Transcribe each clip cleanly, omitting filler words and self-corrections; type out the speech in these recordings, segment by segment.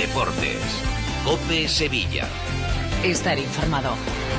Deportes. COPE Sevilla. Estar informado.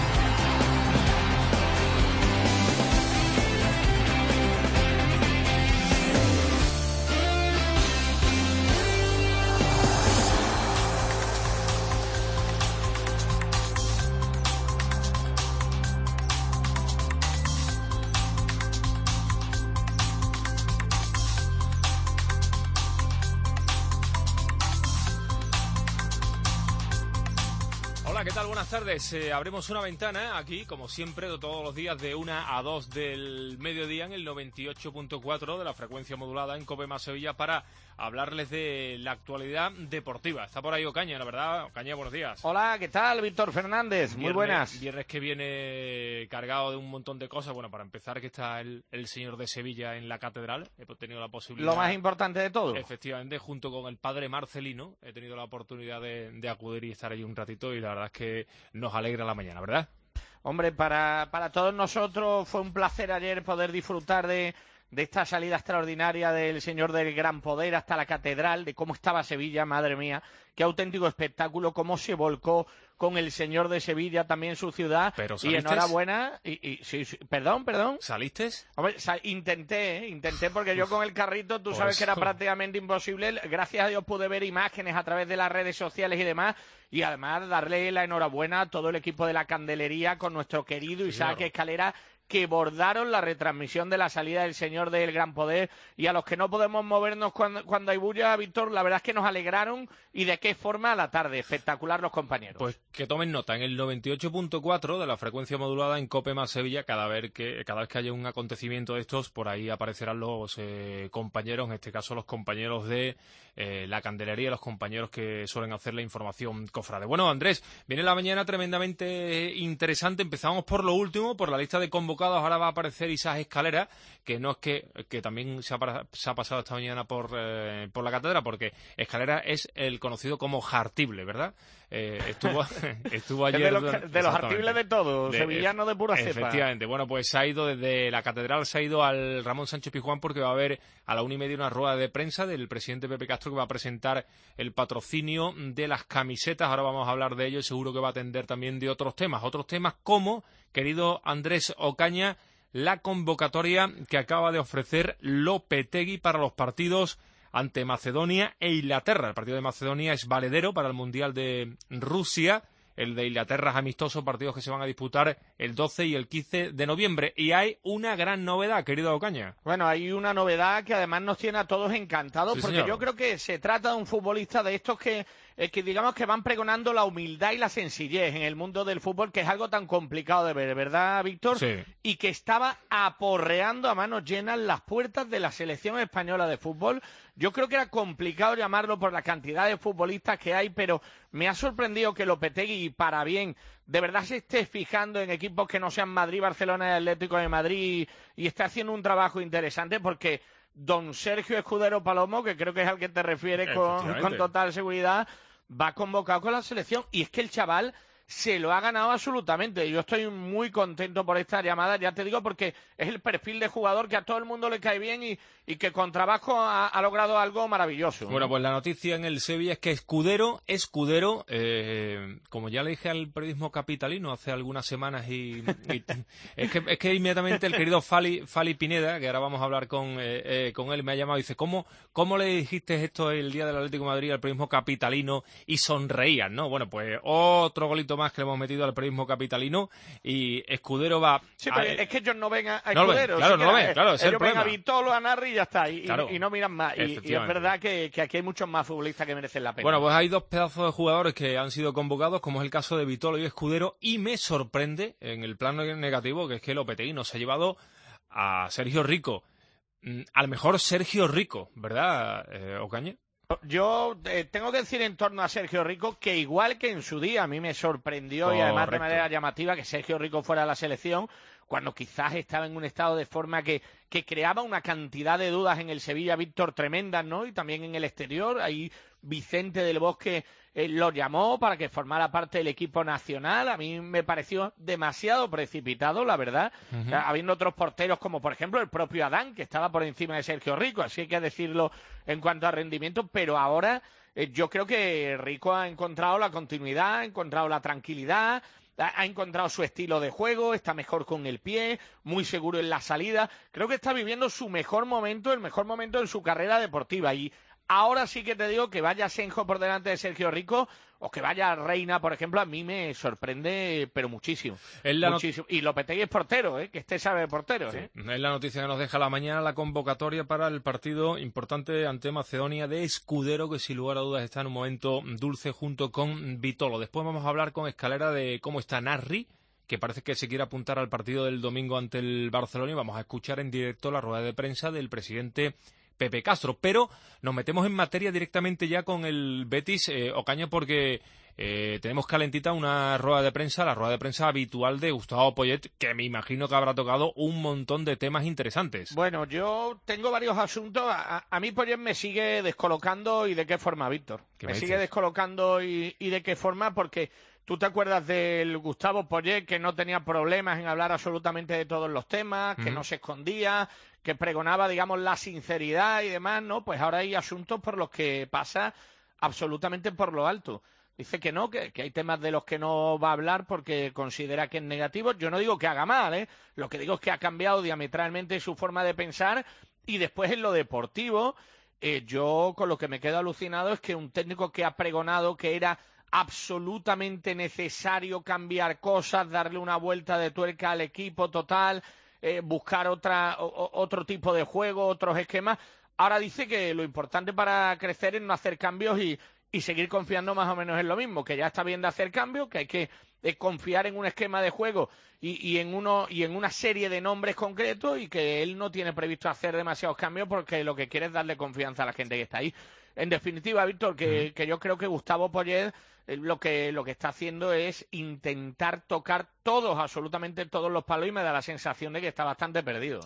¿Qué tal? Buenas tardes. Abrimos una ventana aquí, como siempre, todos los días de 1 a 2 del mediodía en el 98.4 de la frecuencia modulada en COPE más Sevilla para hablarles de la actualidad deportiva. Está por ahí Ocaña, la verdad. Ocaña, buenos días. Hola, ¿qué tal? Víctor Fernández, muy buenas. Viernes que viene cargado de un montón de cosas. Bueno, para empezar, que está el señor de Sevilla en la catedral. He tenido la posibilidad... Lo más importante de todo. Efectivamente, junto con el padre Marcelino, he tenido la oportunidad de acudir y estar allí un ratito y la verdad es que nos alegra la mañana, ¿verdad? Hombre, para todos nosotros fue un placer ayer poder disfrutar de esta salida extraordinaria del Señor del Gran Poder hasta la catedral, de cómo estaba Sevilla, madre mía, qué auténtico espectáculo, cómo se volcó con el Señor de Sevilla, también su ciudad. ¿Pero y enhorabuena. Sí, perdón. ¿Saliste? Hombre, intenté porque yo con el carrito, tú sabes que era prácticamente imposible. Gracias a Dios pude ver imágenes a través de las redes sociales y demás. Y además darle la enhorabuena a todo el equipo de la Candelería con nuestro querido Isaac Escalera, que bordaron la retransmisión de la salida del Señor del Gran Poder, y a los que no podemos movernos cuando hay bulla, Víctor, la verdad es que nos alegraron, y de qué forma a la tarde, espectacular los compañeros. Pues que tomen nota, en el 98.4 de la frecuencia modulada en COPE más Sevilla, cada vez que haya un acontecimiento de estos, por ahí aparecerán los compañeros, en este caso los compañeros de la Candelería, los compañeros que suelen hacer la información cofrade. Bueno, Andrés, viene la mañana tremendamente interesante. Empezamos por lo último, por la lista de convocados. Ahora va a aparecer Isaac Escalera, que no es que también se ha pasado esta mañana por la cátedra, porque Escalera es el conocido como Jartible, ¿verdad? Estuvo ayer... de los Jartibles de todo, sevillano de pura cepa. Efectivamente. Bueno, pues se ha ido desde la catedral, se ha ido al Ramón Sánchez Pizjuán, porque va a haber a la 1:30 una rueda de prensa del presidente Pepe Castro, que va a presentar el patrocinio de las camisetas. Ahora vamos a hablar de ello y seguro que va a atender también de otros temas como, querido Andrés Ocaña, la convocatoria que acaba de ofrecer Lopetegui para los partidos ante Macedonia e Inglaterra. El partido de Macedonia es valedero para el Mundial de Rusia. El de Inglaterra es amistoso, partidos que se van a disputar el 12 y el 15 de noviembre. Y hay una gran novedad, querido Ocaña. Bueno, hay una novedad que además nos tiene a todos encantados, sí, porque señor. Yo creo que se trata de un futbolista de estos que digamos que van pregonando la humildad y la sencillez en el mundo del fútbol, que es algo tan complicado de ver, ¿verdad, Víctor? Sí. Y que estaba aporreando a manos llenas las puertas de la selección española de fútbol. Yo creo que era complicado llamarlo por la cantidad de futbolistas que hay, pero me ha sorprendido que Lopetegui, para bien, de verdad se esté fijando en equipos que no sean Madrid, Barcelona y Atlético de Madrid, y está haciendo un trabajo interesante, porque don Sergio Escudero Palomo, que creo que es al que te refieres con total seguridad, va convocado con la selección, y es que el chaval se lo ha ganado absolutamente. Yo estoy muy contento por esta llamada, ya te digo, porque es el perfil de jugador que a todo el mundo le cae bien y que con trabajo ha logrado algo maravilloso. Bueno, pues la noticia en el Sevilla es que Escudero, como ya le dije al periodismo capitalino hace algunas semanas, y es que inmediatamente el querido Fali Pineda, que ahora vamos a hablar con él, me ha llamado y dice, ¿cómo le dijiste esto el día del Atlético de Madrid al periodismo capitalino y sonreían, ¿no? Bueno, pues otro golito más que le hemos metido al periodismo capitalino, y Escudero va... Sí, pero es que ellos no ven a no Escudero. No lo ven, claro, es el ellos ven problema. a Vitolo, a Narri y ya está, Claro. y no miran más. Y es verdad que aquí hay muchos más futbolistas que merecen la pena. Bueno, pues hay dos pedazos de jugadores que han sido convocados, como es el caso de Vitolo y Escudero, y me sorprende en el plano negativo, que es que Lopetegui nos ha llevado a Sergio Rico. Al mejor Sergio Rico, ¿verdad, Ocaña? Yo tengo que decir en torno a Sergio Rico que, igual que en su día, a mí me sorprendió, y además de manera llamativa, que Sergio Rico fuera a la selección, cuando quizás estaba en un estado de forma que creaba una cantidad de dudas en el Sevilla, Víctor, tremendas, ¿no? Y también en el exterior. Ahí Vicente del Bosque lo llamó para que formara parte del equipo nacional. A mí me pareció demasiado precipitado, la verdad, habiendo otros porteros como, por ejemplo, el propio Adán, que estaba por encima de Sergio Rico, así hay que decirlo en cuanto a rendimiento, pero ahora yo creo que Rico ha encontrado la continuidad, ha encontrado la tranquilidad, ha encontrado su estilo de juego, está mejor con el pie, muy seguro en la salida. Creo que está viviendo su mejor momento, el mejor momento en su carrera deportiva. Y ahora sí que te digo que vaya Senjo por delante de Sergio Rico o que vaya Reina, por ejemplo, a mí me sorprende, pero muchísimo. Muchísimo. Y Lopetegui es portero, que este sabe de porteros. Sí. Es la noticia que nos deja la mañana, la convocatoria para el partido importante ante Macedonia de Escudero, que sin lugar a dudas está en un momento dulce junto con Vitolo. Después vamos a hablar con Escalera de cómo está Narri, que parece que se quiere apuntar al partido del domingo ante el Barcelona, y vamos a escuchar en directo la rueda de prensa del presidente Pepe Castro, pero nos metemos en materia directamente ya con el Betis, Ocaña, porque tenemos calentita una rueda de prensa, la rueda de prensa habitual de Gustavo Poyet, que me imagino que habrá tocado un montón de temas interesantes. Bueno, yo tengo varios asuntos. A mí Poyet me sigue descolocando, y de qué forma, Víctor. Me sigue descolocando y de qué forma, porque tú te acuerdas del Gustavo Poyet, que no tenía problemas en hablar absolutamente de todos los temas, que no se escondía, que pregonaba, digamos, la sinceridad y demás, ¿no? Pues ahora hay asuntos por los que pasa absolutamente por lo alto. Dice que no, que hay temas de los que no va a hablar porque considera que es negativo. Yo no digo que haga mal, Lo que digo es que ha cambiado diametralmente su forma de pensar. Y después en lo deportivo, yo con lo que me quedo alucinado es que un técnico que ha pregonado que era absolutamente necesario cambiar cosas, darle una vuelta de tuerca al equipo total, buscar otro tipo de juego, otros esquemas. Ahora dice que lo importante para crecer es no hacer cambios y seguir confiando más o menos en lo mismo, que ya está bien de hacer cambios, que hay que confiar en un esquema de juego y en una serie de nombres concretos, y que él no tiene previsto hacer demasiados cambios porque lo que quiere es darle confianza a la gente que está ahí. En definitiva, Víctor, que yo creo que Gustavo Poyet lo que está haciendo es intentar tocar absolutamente todos los palos, y me da la sensación de que está bastante perdido.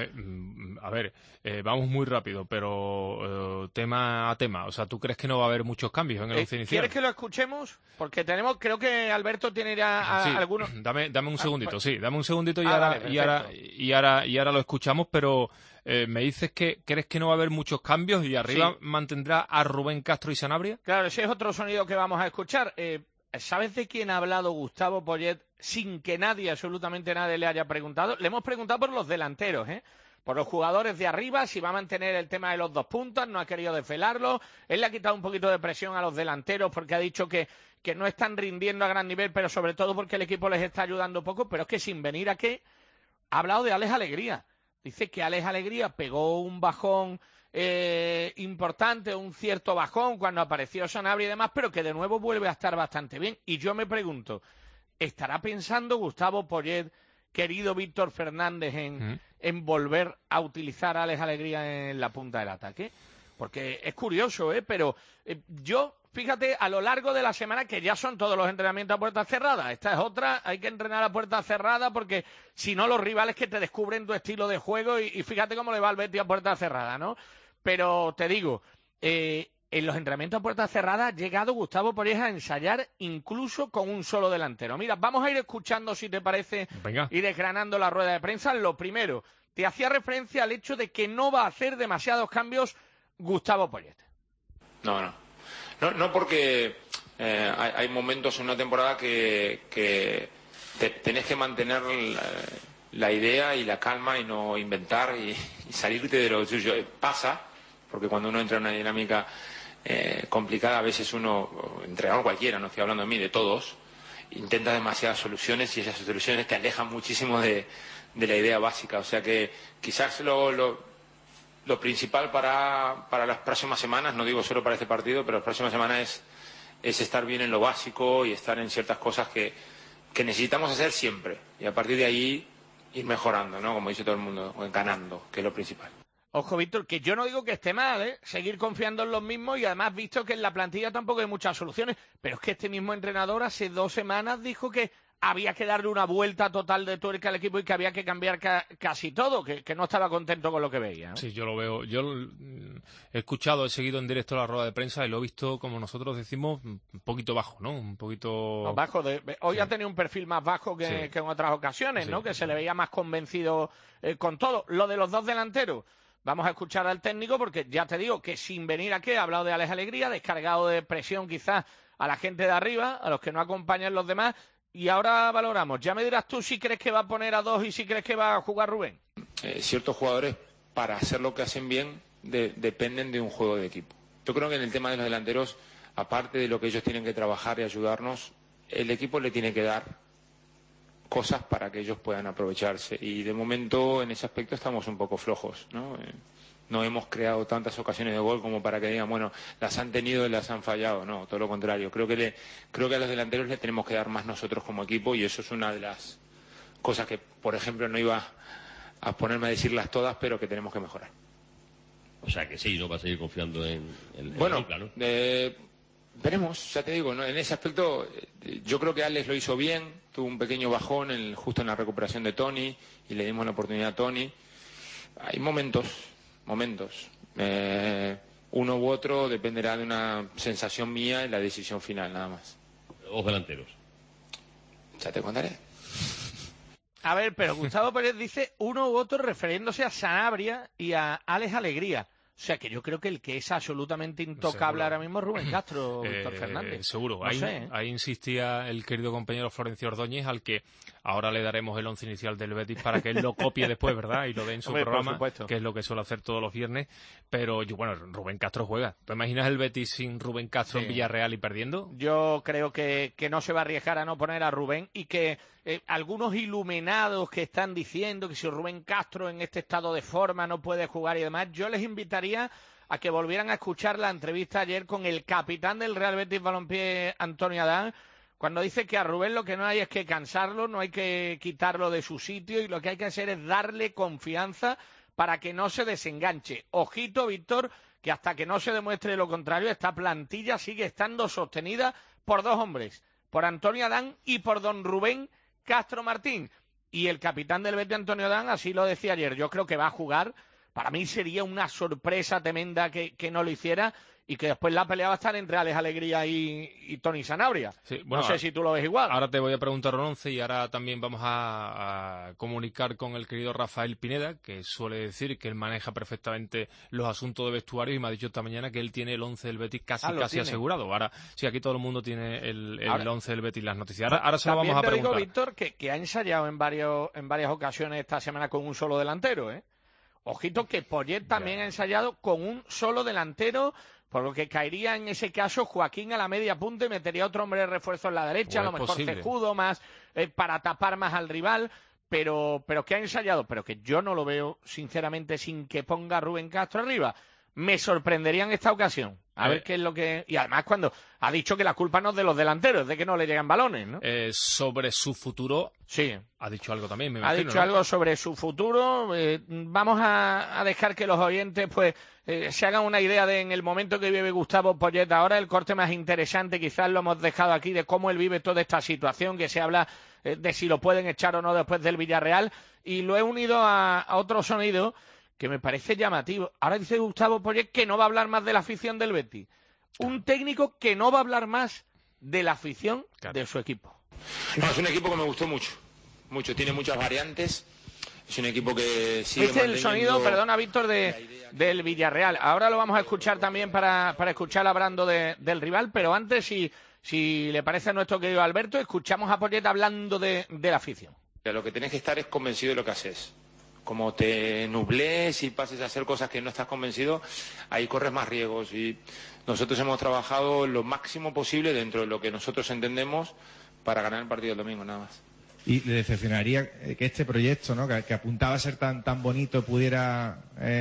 A ver, vamos muy rápido, pero tema a tema. O sea, ¿tú crees que no va a haber muchos cambios en el once inicial? ¿Quieres que lo escuchemos? Porque creo que Alberto tiene ya algunos... Dame un segundito, dame un segundito y ahora lo escuchamos, pero... me dices que crees que no va a haber muchos cambios y arriba mantendrá a Rubén Castro y Sanabria. Claro, ese es otro sonido que vamos a escuchar. ¿Sabes de quién ha hablado Gustavo Poyet sin que absolutamente nadie le haya preguntado? Le hemos preguntado por los delanteros, por los jugadores de arriba, si va a mantener el tema de los dos puntas, no ha querido desvelarlo. Él le ha quitado un poquito de presión a los delanteros porque ha dicho que no están rindiendo a gran nivel, pero sobre todo porque el equipo les está ayudando poco. Pero es que sin venir a qué, ha hablado de Alex Alegría. Dice que Alex Alegría pegó un bajón importante, un cierto bajón cuando apareció Sanabria y demás, pero que de nuevo vuelve a estar bastante bien. Y yo me pregunto, ¿estará pensando Gustavo Poyet, querido Víctor Fernández, en volver a utilizar a Alex Alegría en la punta del ataque? Porque es curioso, pero yo... Fíjate, a lo largo de la semana, que ya son todos los entrenamientos a puerta cerrada, esta es otra, hay que entrenar a puerta cerrada porque si no los rivales que te descubren tu estilo de juego y fíjate cómo le va al Betis a puerta cerrada, ¿no? Pero te digo, en los entrenamientos a puerta cerrada ha llegado Gustavo Poyet a ensayar incluso con un solo delantero. Mira, vamos a ir escuchando, si te parece, y desgranando la rueda de prensa. Lo primero, te hacía referencia al hecho de que no va a hacer demasiados cambios Gustavo Poyet. No, porque hay momentos en una temporada que tenés que mantener la idea y la calma y no inventar y salirte de lo tuyo. Pasa, porque cuando uno entra en una dinámica complicada, a veces uno, entrenador cualquiera, no estoy hablando de mí, de todos, intenta demasiadas soluciones y esas soluciones te alejan muchísimo de la idea básica. O sea que quizás lo principal para las próximas semanas, no digo solo para este partido, pero las próximas semanas es estar bien en lo básico y estar en ciertas cosas que necesitamos hacer siempre. Y a partir de ahí ir mejorando, ¿no? Como dice todo el mundo, ganando, que es lo principal. Ojo, Víctor, que yo no digo que esté mal, seguir confiando en los mismos, y además visto que en la plantilla tampoco hay muchas soluciones, pero es que este mismo entrenador hace 2 semanas dijo que había que darle una vuelta total de tuerca al equipo y que había que cambiar casi todo, que no estaba contento con lo que veía, ¿no? Sí, yo lo veo. Yo he escuchado, he seguido en directo la rueda de prensa y lo he visto, como nosotros decimos, un poquito bajo, ¿no? Un poquito... No, bajo. Hoy ha tenido un perfil más bajo que en otras ocasiones, ¿no? Que se le veía más convencido con todo. Lo de los dos delanteros, Vamos a escuchar al técnico porque ya te digo que sin venir aquí ha hablado de Alex Alegría, descargado de presión quizás a la gente de arriba, a los que no acompañan los demás, y ahora valoramos. Ya me dirás tú si crees que va a poner a dos y si crees que va a jugar Rubén. Ciertos jugadores, para hacer lo que hacen bien, dependen de un juego de equipo. Yo creo que en el tema de los delanteros, aparte de lo que ellos tienen que trabajar y ayudarnos, el equipo le tiene que dar cosas para que ellos puedan aprovecharse. Y de momento, en ese aspecto, estamos un poco flojos, ¿no? No hemos creado tantas ocasiones de gol como para que digan, bueno, las han tenido y las han fallado. No, todo lo contrario. Creo que a los delanteros le tenemos que dar más nosotros como equipo, y eso es una de las cosas que, por ejemplo, no iba a ponerme a decirlas todas, pero que tenemos que mejorar. O sea que sí, ¿no? Va a seguir confiando en bueno, Dupla, ¿no? Veremos, ya te digo, ¿no? En ese aspecto yo creo que Alex lo hizo bien, tuvo un pequeño bajón justo en la recuperación de Toni, y le dimos la oportunidad a Toni. Hay momentos. Uno u otro dependerá de una sensación mía y la decisión final, nada más. Los delanteros. Ya te contaré. A ver, pero Gustavo Pérez dice uno u otro refiriéndose a Sanabria y a Alex Alegría. O sea, que yo creo que el que es absolutamente intocable Seguro. ahora mismo es Rubén Castro, Víctor Fernández. Seguro. No ahí, sé, ¿eh? ahí insistía el querido compañero Florencio Ordóñez, al que ahora le daremos el once inicial del Betis para que él lo copie después, ¿verdad? Y lo dé en su Hombre, por programa, supuesto. que es lo que suele hacer todos los viernes. Pero, bueno, Rubén Castro juega. ¿Te imaginas el Betis sin Rubén Castro Sí. en Villarreal y perdiendo? Yo creo que no se va a arriesgar a no poner a Rubén, y que algunos iluminados que están diciendo que si Rubén Castro en este estado de forma no puede jugar y demás, yo les invitaría a que volvieran a escuchar la entrevista ayer con el capitán del Real Betis Balompié, Antonio Adán, cuando dice que a Rubén lo que no hay es que cansarlo, no hay que quitarlo de su sitio, y lo que hay que hacer es darle confianza para que no se desenganche. Ojito, Víctor, que hasta que no se demuestre lo contrario, esta plantilla sigue estando sostenida por dos hombres, por Antonio Adán y por don Rubén Castro Martín. Y el capitán del Betis, Antonio Adán, así lo decía ayer, yo creo que va a jugar. Para mí sería una sorpresa tremenda que no lo hiciera, y que después la pelea va a estar entre Alex Alegría y Toni Sanabria. Sí, bueno, no sé si tú lo ves igual. Ahora te voy a preguntar el once, y ahora también vamos a comunicar con el querido Rafael Pineda, que suele decir que él maneja perfectamente los asuntos de vestuario, y me ha dicho esta mañana que él tiene el once del Betis casi asegurado. Ahora sí, aquí todo el mundo tiene el once del Betis, las noticias. Ahora se lo vamos a preguntar. También te digo, Víctor, que ha ensayado en varias ocasiones esta semana con un solo delantero, ¿eh? Ojito que Poyet también ha ensayado con un solo delantero, por lo que caería en ese caso Joaquín a la media punta y metería otro hombre de refuerzo en la derecha, a lo mejor Cejudo más, para tapar más al rival, pero que ha ensayado, pero que yo no lo veo sinceramente sin que ponga a Rubén Castro arriba. Me sorprendería en esta ocasión. A ver qué es lo que... Y además cuando ha dicho que la culpa no es de los delanteros, es de que no le llegan balones, ¿no? Sobre su futuro... Sí. Ha dicho algo también, me imagino. Ha dicho algo sobre su futuro. Vamos a dejar que los oyentes pues se hagan una idea de en el momento que vive Gustavo Poyet ahora. El corte más interesante quizás lo hemos dejado aquí, de cómo él vive toda esta situación, que se habla de si lo pueden echar o no después del Villarreal. Y lo he unido a otro sonido que me parece llamativo. Ahora dice Gustavo Poyet que no va a hablar más de la afición del Betis. Un técnico que no va a hablar más de la afición de su equipo. No, es un equipo que me gustó mucho. Tiene muchas variantes. Es un equipo que sigue manteniendo... el sonido, perdona, Víctor, del Villarreal. Ahora lo vamos a escuchar también para escuchar hablando del rival, pero antes, si le parece a nuestro querido Alberto, escuchamos a Poyet hablando de la afición. Lo que tenés que estar es convencido de lo que haces. Como te nubles y pases a hacer cosas que no estás convencido, ahí corres más riesgos. Y nosotros hemos trabajado lo máximo posible dentro de lo que nosotros entendemos para ganar el partido del domingo, nada más. Y le decepcionaría que este proyecto, ¿no?, que apuntaba a ser tan bonito, pudiera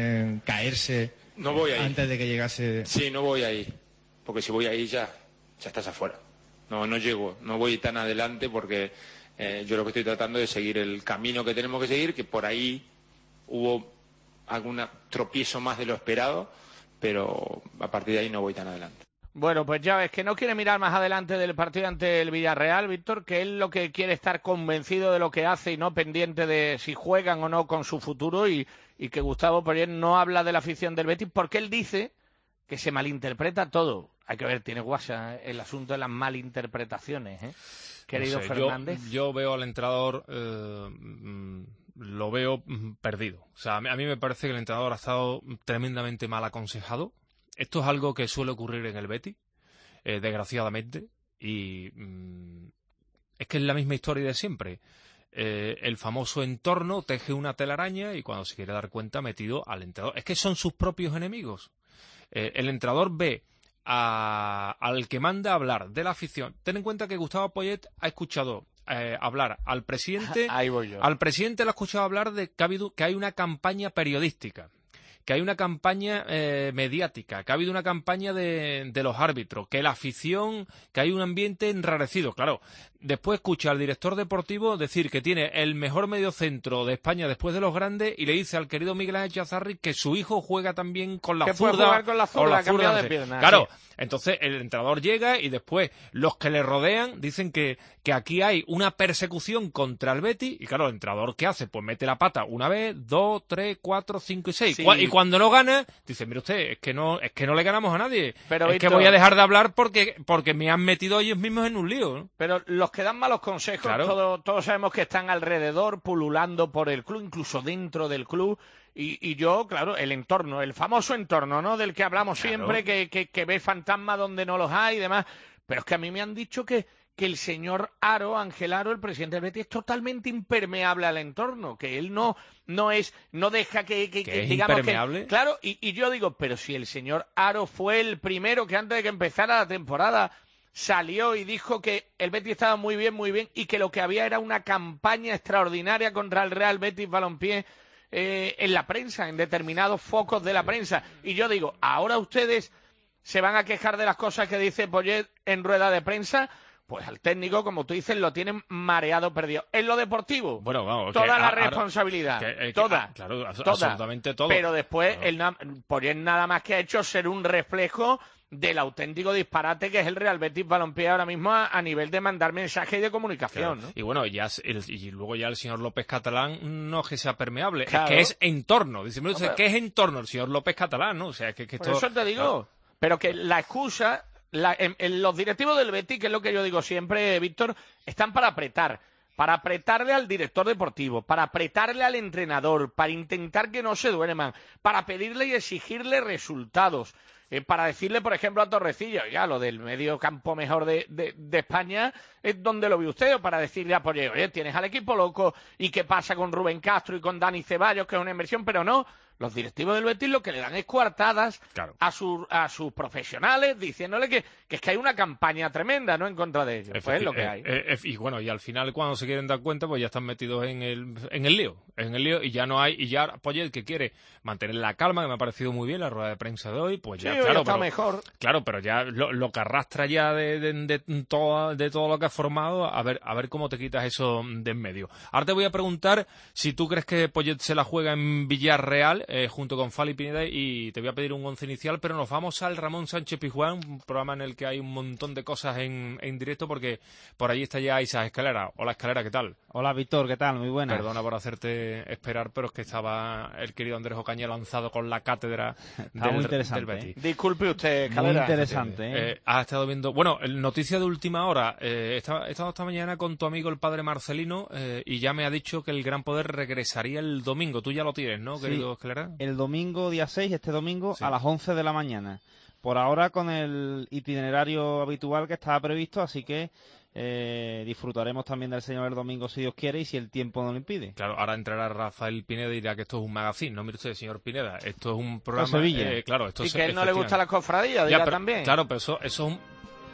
caerse antes de que llegase. Sí, no voy ahí, porque si voy ahí ya estás afuera. No llego, no voy tan adelante, porque yo lo que estoy tratando es seguir el camino que tenemos que seguir, que por ahí hubo algún tropiezo más de lo esperado, pero a partir de ahí no voy tan adelante. Bueno, pues ya ves que no quiere mirar más adelante del partido ante el Villarreal, Víctor, que él lo que quiere es estar convencido de lo que hace y no pendiente de si juegan o no con su futuro, y que Gustavo Poyet no habla de la afición del Betis porque él dice que se malinterpreta todo. Hay que ver, tiene guasa el asunto de las malinterpretaciones, querido Fernández. Yo veo al entrenador lo veo perdido. O sea, a mí me parece que el entrenador ha estado tremendamente mal aconsejado. Esto es algo que suele ocurrir en el Betis, desgraciadamente, y es que es la misma historia de siempre. El famoso entorno teje una telaraña y cuando se quiere dar cuenta ha metido al entrenador. Es que son sus propios enemigos. El entrenador ve al que manda hablar de la afición. Ten en cuenta que Gustavo Poyet ha escuchado hablar al presidente. Ahí voy yo. Al presidente le ha escuchado hablar de que hay una campaña periodística, que hay una campaña mediática, que ha habido una campaña de los árbitros, que la afición, que hay un ambiente enrarecido. Claro, después escucha al director deportivo decir que tiene el mejor mediocentro de España después de los grandes y le dice al querido Miguel Ángel Chazarri que su hijo juega también con la zurda. Que puede jugar con la zurda, cambio de pierna. Claro, sí. Entonces el entrenador llega y después los que le rodean dicen que aquí hay una persecución contra el Betis y claro, el entrenador ¿qué hace? Pues mete la pata una vez, 2, 3, 4, 5 y 6. Sí. Y cuando no gana, dice, mire usted, es que no le ganamos a nadie. Pero, es Víctor, que voy a dejar de hablar porque me han metido ellos mismos en un lío, ¿no? Pero los que dan malos consejos, claro, todos sabemos que están alrededor, pululando por el club, incluso dentro del club. Y yo, claro, el entorno, el famoso entorno, ¿no? Del que hablamos siempre, que ve fantasmas donde no los hay y demás. Pero es que a mí me han dicho que el señor Aro, Ángel Aro, el presidente del Betis, es totalmente impermeable al entorno, que él no deja que digamos impermeable. Claro, y yo digo, pero si el señor Aro fue el primero que antes de que empezara la temporada salió y dijo que el Betis estaba muy bien, y que lo que había era una campaña extraordinaria contra el Real Betis Balompié en la prensa, en determinados focos de la prensa. Y yo digo, ahora ustedes se van a quejar de las cosas que dice Poyet en rueda de prensa. Pues al técnico, como tú dices, lo tienen mareado, perdido. En lo deportivo, bueno, vamos, toda la responsabilidad, toda. Claro, absolutamente todo. Pero después, Poyet nada más que ha hecho ser un reflejo del auténtico disparate que es el Real Betis Balompié ahora mismo a nivel de mandar mensajes y de comunicación, claro, ¿no? Y bueno, y luego ya el señor López Catalán no es que sea permeable, claro, es que es entorno. Dice, ¿qué es entorno? El señor López Catalán, ¿no? O sea, que por eso te digo, claro, pero que la excusa... los directivos del Betis, que es lo que yo digo siempre, Víctor, están para apretarle al director deportivo, para apretarle al entrenador, para intentar que no se duerman, para pedirle y exigirle resultados, para decirle, por ejemplo, a Torrecilla, ya lo del medio campo mejor de España, es donde lo ve usted, o para decirle a Poyet, oye, tienes al equipo loco, y qué pasa con Rubén Castro y con Dani Ceballos, que es una inversión, pero no. Los directivos del Betis lo que le dan es coartadas, claro, a sus profesionales, diciéndole que es que hay una campaña tremenda, ¿no?, en contra de ellos. Pues es lo que hay. Y bueno, y al final cuando se quieren dar cuenta, pues ya están metidos en el lío, y ya no hay, y ya Poyet, que quiere mantener la calma, que me ha parecido muy bien la rueda de prensa de hoy, pues ya, sí, claro, está mejor. Claro, pero ya lo que arrastra ya de todo lo que has formado, a ver cómo te quitas eso de en medio. Ahora te voy a preguntar si tú crees que Poyet se la juega en Villarreal, junto con Fali Pineda, y te voy a pedir un 11 inicial, pero nos vamos al Ramón Sánchez Pizjuán, un programa en el que hay un montón de cosas en directo, porque por allí está ya Isa Escalera. Hola, Escalera, ¿qué tal? Hola, Víctor, ¿qué tal? Muy buena. Perdona por hacerte esperar, pero es que estaba el querido Andrés Ocaña lanzado con la cátedra del Betis. Disculpe usted, Escalera. Muy interesante. Has estado viendo... Bueno, noticia de última hora. He estado esta mañana con tu amigo el padre Marcelino, y ya me ha dicho que el Gran Poder regresaría el domingo. Tú ya lo tienes, ¿no, querido Escalera? El domingo, día 6, este domingo, sí, a las 11 de la mañana. Por ahora con el itinerario habitual que estaba previsto, así que disfrutaremos también del Señor el domingo si Dios quiere y si el tiempo no lo impide. Claro, ahora entrará Rafael Pineda y dirá que esto es un magazine. No, mire usted, señor Pineda, esto es un programa... Sevilla. Claro, esto y que a él no le gusta la cofradía, dirá también. Claro, pero eso es un...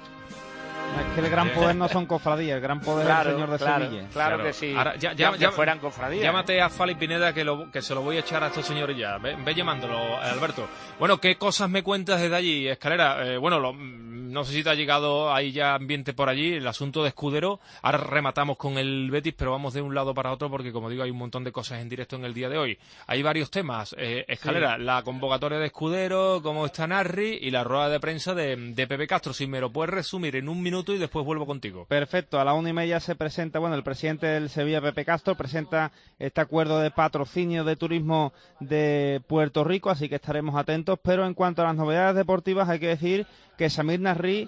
Es que el Gran Poder no son cofradías, el Gran Poder es el Señor de Sevilla. Claro que sí. Ahora, ya fueran cofradías. Llámate a Fali Pineda que se lo voy a echar a estos señores ya. Ve llamándolo, Alberto. Bueno, ¿qué cosas me cuentas desde allí, Escalera? No sé si te ha llegado ahí ya ambiente por allí, el asunto de Escudero. Ahora rematamos con el Betis, pero vamos de un lado para otro porque, como digo, hay un montón de cosas en directo en el día de hoy. Hay varios temas. Escalera, sí, la convocatoria de Escudero, cómo está Narri y la rueda de prensa de Pepe Castro. Si me lo puedes resumir en un minuto y después vuelvo contigo. Perfecto, a las 1:30 se presenta, el presidente del Sevilla, Pepe Castro, presenta este acuerdo de patrocinio de turismo de Puerto Rico, así que estaremos atentos, pero en cuanto a las novedades deportivas hay que decir que Samir Nasri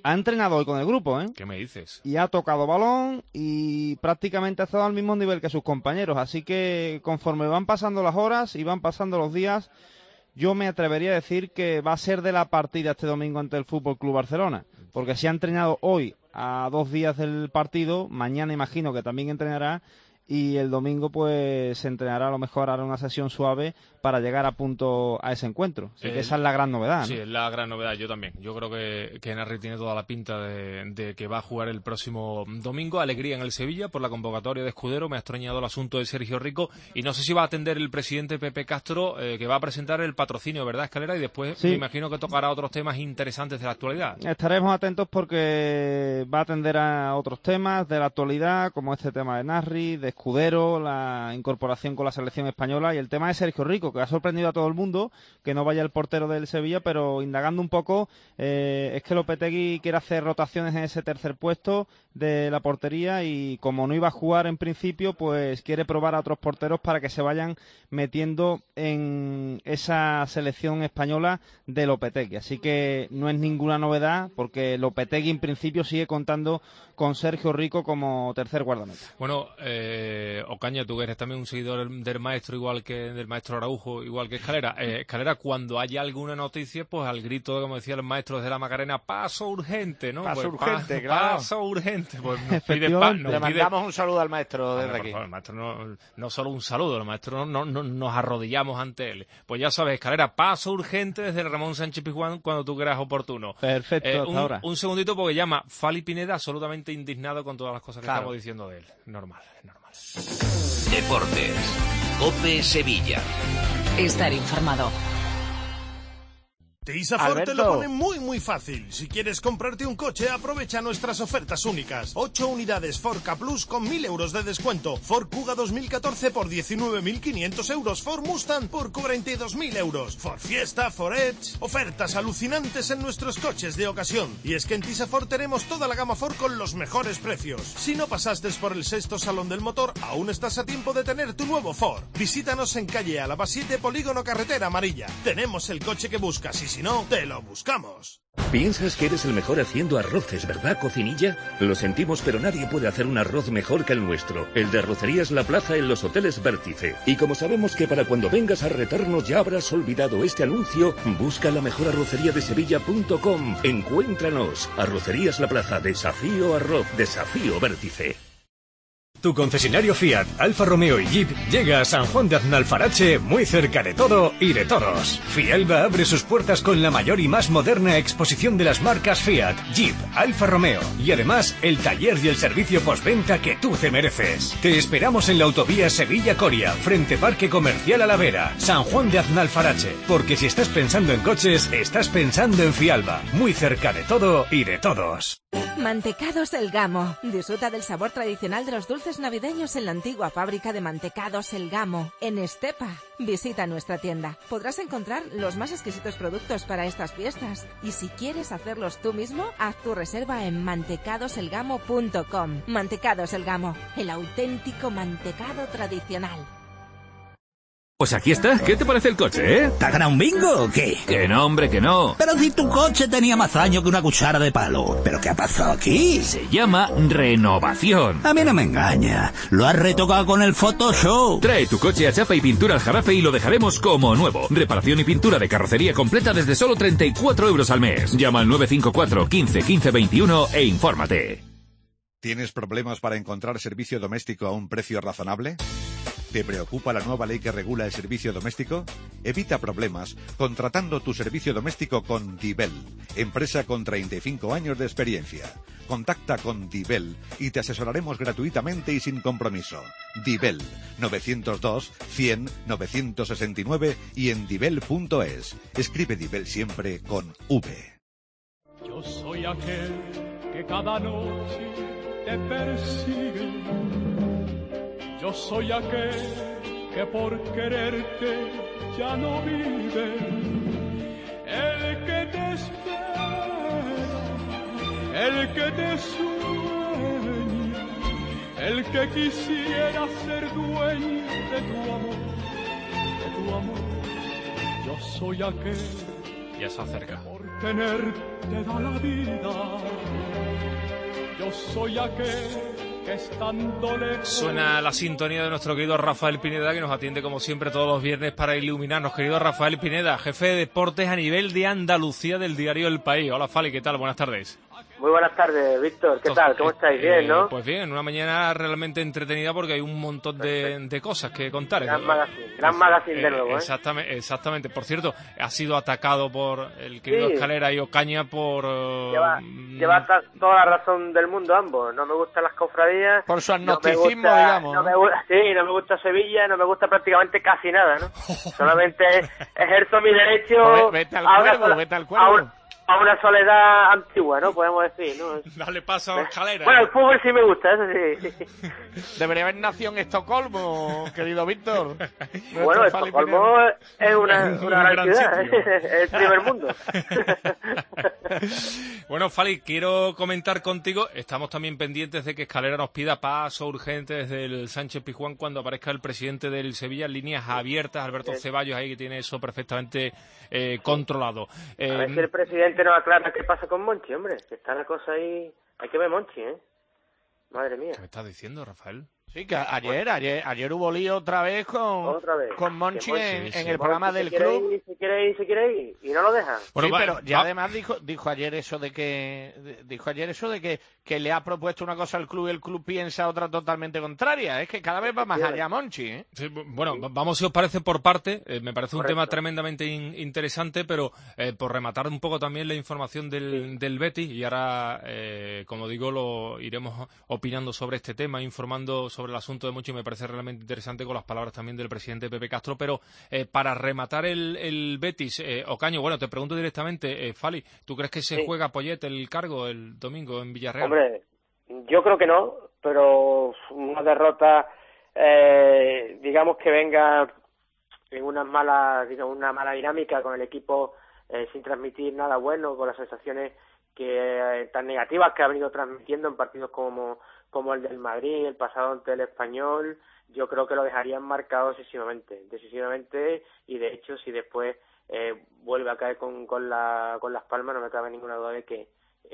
ha entrenado hoy con el grupo, ¿eh? ¿Qué me dices? Y ha tocado balón y prácticamente ha estado al mismo nivel que sus compañeros. Así que conforme van pasando las horas y van pasando los días, yo me atrevería a decir que va a ser de la partida este domingo ante el Fútbol Club Barcelona. Porque si ha entrenado hoy a 2 días del partido, mañana imagino que también entrenará. Y el domingo pues se entrenará, a lo mejor hará una sesión suave para llegar a punto a ese encuentro. Así que esa es la gran novedad, ¿no? Sí, es la gran novedad, yo también. Yo creo que Narri tiene toda la pinta de que va a jugar el próximo domingo. Alegría en el Sevilla por la convocatoria de Escudero. Me ha extrañado el asunto de Sergio Rico. Y no sé si va a atender el presidente Pepe Castro, que va a presentar el patrocinio, ¿verdad, Escalera? Y después me imagino que tocará otros temas interesantes de la actualidad. Estaremos atentos porque va a atender a otros temas de la actualidad, como este tema de Narri, de Escudero, la incorporación con la selección española y el tema de Sergio Rico, que ha sorprendido a todo el mundo que no vaya el portero del Sevilla, pero indagando un poco, es que Lopetegui quiere hacer rotaciones en ese tercer puesto de la portería y como no iba a jugar en principio, pues quiere probar a otros porteros para que se vayan metiendo en esa selección española de Lopetegui. Así que no es ninguna novedad porque Lopetegui en principio sigue contando con Sergio Rico como tercer guardameta. Bueno, Ocaña, tú que eres también un seguidor del maestro, igual que del maestro Araujo, igual que Escalera. Escalera, cuando haya alguna noticia, pues al grito, como decía el maestro desde la Macarena, paso urgente, ¿no? Paso pues, urgente, claro. Paso urgente. Pues le mandamos un saludo al maestro desde aquí. Favor, el maestro no solo un saludo, el maestro nos arrodillamos ante él. Pues ya sabes, Escalera, paso urgente desde el Ramón Sánchez Pizjuán cuando tú creas oportuno. Perfecto, hasta ahora. Un segundito porque llama Fali Pineda, absolutamente indignado con todas las cosas que estamos diciendo de él. Normal. Deportes. COPE Sevilla. Estar informado. Teisa Ford te lo pone muy fácil. Si quieres comprarte un coche, aprovecha nuestras ofertas únicas. 8 unidades Ford K Plus con 1.000 euros de descuento. Ford Kuga 2014 por 19.500 euros. Ford Mustang por 42.000 euros. Ford Fiesta, Ford Edge. Ofertas alucinantes en nuestros coches de ocasión. Y es que en Teisa Ford tenemos toda la gama Ford con los mejores precios. Si no pasaste por el 6º Salón del Motor, aún estás a tiempo de tener tu nuevo Ford. Visítanos en calle Álava 7, Polígono Carretera Amarilla. Tenemos el coche que buscas y si no, te lo buscamos. ¿Piensas que eres el mejor haciendo arroces, verdad, cocinilla? Lo sentimos, pero nadie puede hacer un arroz mejor que el nuestro. El de Arrocerías La Plaza en los hoteles Vértice. Y como sabemos que para cuando vengas a retarnos ya habrás olvidado este anuncio, busca la mejor arrocería de Sevilla.com. Encuéntranos. Arrocerías La Plaza, desafío arroz, desafío Vértice. Tu concesionario Fiat, Alfa Romeo y Jeep llega a San Juan de Aznalfarache, muy cerca de todo y de todos. Fielba abre sus puertas con la mayor y más moderna exposición de las marcas Fiat, Jeep, Alfa Romeo y además el taller y el servicio postventa que tú te mereces. Te esperamos en la autovía Sevilla-Coria, frente Parque Comercial Alavera, San Juan de Aznalfarache, porque si estás pensando en coches, estás pensando en Fialba, muy cerca de todo y de todos. Mantecados El Gamo. Disfruta del sabor tradicional de los dulces navideños en la antigua fábrica de Mantecados El Gamo, en Estepa. Visita nuestra tienda. Podrás encontrar los más exquisitos productos para estas fiestas. Y si quieres hacerlos tú mismo, haz tu reserva en mantecadoselgamo.com. Mantecados El Gamo, el auténtico mantecado tradicional. Pues aquí está. ¿Qué te parece el coche, ¿Te ha ganado un bingo o qué? Que no, hombre, que no. Pero si tu coche tenía más años que una cuchara de palo. ¿Pero qué ha pasado aquí? Se llama renovación. A mí no me engaña. Lo has retocado con el Photoshop. Trae tu coche a chapa y pintura al Jarafe y lo dejaremos como nuevo. Reparación y pintura de carrocería completa desde solo 34 euros al mes. Llama al 954 15 15 21 e infórmate. ¿Tienes problemas para encontrar servicio doméstico a un precio razonable? ¿Te preocupa la nueva ley que regula el servicio doméstico? Evita problemas contratando tu servicio doméstico con Dibel, empresa con 35 años de experiencia. Contacta con Dibel y te asesoraremos gratuitamente y sin compromiso. Dibel, 902 100 969 y en dibel.es. Escribe Dibel siempre con V. Yo soy aquel que cada noche te persigue. Yo soy aquel que por quererte ya no vive, el que te espera, el que te sueña, el que quisiera ser dueño de tu amor, Yo soy aquel. Ya se acerca. tenerte da la vida. Yo soy aquel que estando lejos... Suena la sintonía de nuestro querido Rafael Pineda, que nos atiende como siempre todos los viernes para iluminarnos. Querido Rafael Pineda, jefe de deportes a nivel de Andalucía del diario El País. Hola, Fali, ¿qué tal? Buenas tardes. Muy buenas tardes, Víctor. ¿Qué tal? ¿Cómo estáis? Bien, ¿no? Pues bien, una mañana realmente entretenida porque hay un montón de cosas que contar. Gran magazine de nuevo, Exactamente. Por cierto, ha sido atacado por el querido Escalera y Ocaña por... Lleva toda la razón del mundo ambos. No me gustan las cofradías. Por su agnosticismo, digamos. No me gusta Sevilla, no me gusta prácticamente casi nada, ¿no? Solamente ejerzo mi derecho... Vete al cuervo. A una soledad antigua, ¿no? Podemos decir, ¿no? Dale paso a Escalera. Bueno, el fútbol sí me gusta, eso sí. Debería haber nacido en Estocolmo, querido Víctor. Bueno, Estocolmo es una gran ciudad, es el primer mundo. Bueno, Fali, quiero comentar contigo, estamos también pendientes de que Escalera nos pida paso urgente desde el Sánchez Pizjuán cuando aparezca el presidente del Sevilla, líneas abiertas, Alberto Ceballos ahí que tiene eso perfectamente controlado. A ver si el presidente nos aclara qué pasa con Monchi, hombre, que está la cosa ahí, hay que ver Monchi, madre mía. ¿Qué me estás diciendo, Rafael? Sí, que ayer hubo lío otra vez con Monchi en el programa del club. Si quiere ir, y no lo dejan. Bueno, sí, pero ya además dijo ayer eso de que le ha propuesto una cosa al club y el club piensa otra totalmente contraria. Es que cada vez va más allá Monchi, ¿eh? Sí, bueno, vamos si os parece por parte. Me parece un tema tremendamente interesante, pero por rematar un poco también la información del Betis, y ahora, como digo, lo iremos opinando sobre este tema, informando sobre el asunto de Monchi. Me parece realmente interesante con las palabras también del presidente Pepe Castro, pero para rematar el Betis, Ocaño, bueno, te pregunto directamente, Fali, ¿tú crees que se juega Poyet el cargo el domingo en Villarreal? Hombre, yo creo que no, pero una derrota, digamos que venga en una mala dinámica con el equipo, sin transmitir nada bueno, con las sensaciones tan negativas que ha venido transmitiendo en partidos como el del Madrid, el pasado ante el Español. Yo creo que lo dejarían marcado decisivamente, y de hecho si después vuelve a caer con las palmas, no me cabe ninguna duda de que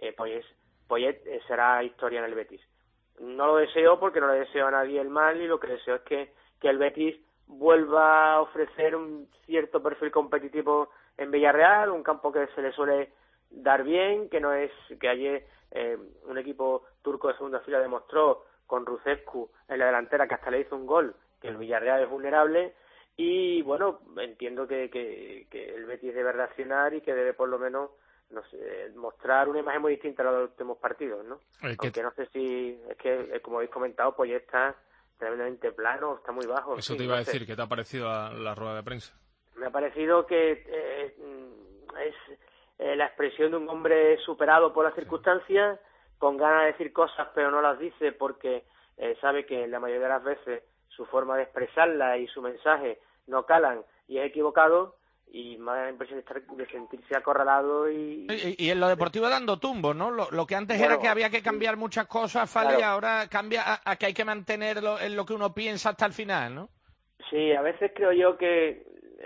Poyet será historia en el Betis. No lo deseo porque no le deseo a nadie el mal, y lo que deseo es que el Betis vuelva a ofrecer un cierto perfil competitivo en Villarreal, un campo que se le suele dar bien, que no es que ayer un equipo turco de segunda fila demostró con Rusescu en la delantera que hasta le hizo un gol, que el Villarreal es vulnerable. Y bueno, entiendo que el Betis debe reaccionar y que debe por lo menos mostrar una imagen muy distinta a la de los últimos partidos, ¿no? Aunque no sé si es que, como habéis comentado, pues ya está tremendamente plano, está muy bajo. Eso te iba a decir, ¿qué te ha parecido la rueda de prensa? Me ha parecido que es la expresión de un hombre superado por las circunstancias, con ganas de decir cosas pero no las dice porque sabe que la mayoría de las veces su forma de expresarla y su mensaje no calan y es equivocado, y más da la impresión de sentirse acorralado y en lo deportivo dando tumbos, ¿no? Lo que antes era que había que cambiar muchas cosas, Fali, claro. Ahora cambia a que hay que mantenerlo en lo que uno piensa hasta el final, ¿no? Sí, a veces creo yo que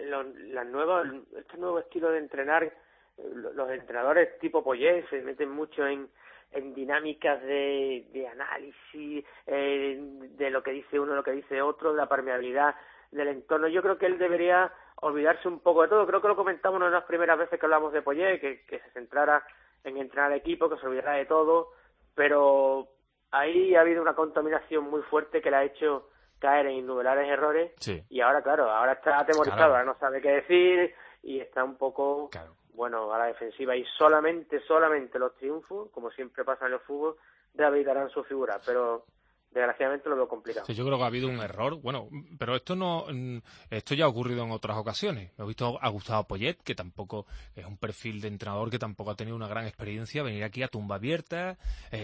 este nuevo estilo de entrenar, los entrenadores tipo Poyet se meten mucho en dinámicas de análisis, de lo que dice uno, lo que dice otro, de la permeabilidad del entorno. Yo creo que él debería olvidarse un poco de todo. Creo que lo comentamos una de las primeras veces que hablamos de Poyet, que se centrara en entrenar al equipo, que se olvidara de todo, pero ahí ha habido una contaminación muy fuerte que le ha hecho caer en innumerables errores. Sí. Y ahora, claro, ahora está atemorizado, ahora no sabe qué decir y está un poco, bueno, a la defensiva, y solamente los triunfos, como siempre pasa en el fútbol, rehabilitarán su figura, pero desgraciadamente lo veo complicado. Sí, yo creo que ha habido un error, bueno, pero esto ya ha ocurrido en otras ocasiones. He visto a Gustavo Poyet, que tampoco es un perfil de entrenador, que tampoco ha tenido una gran experiencia, venir aquí a tumba abierta,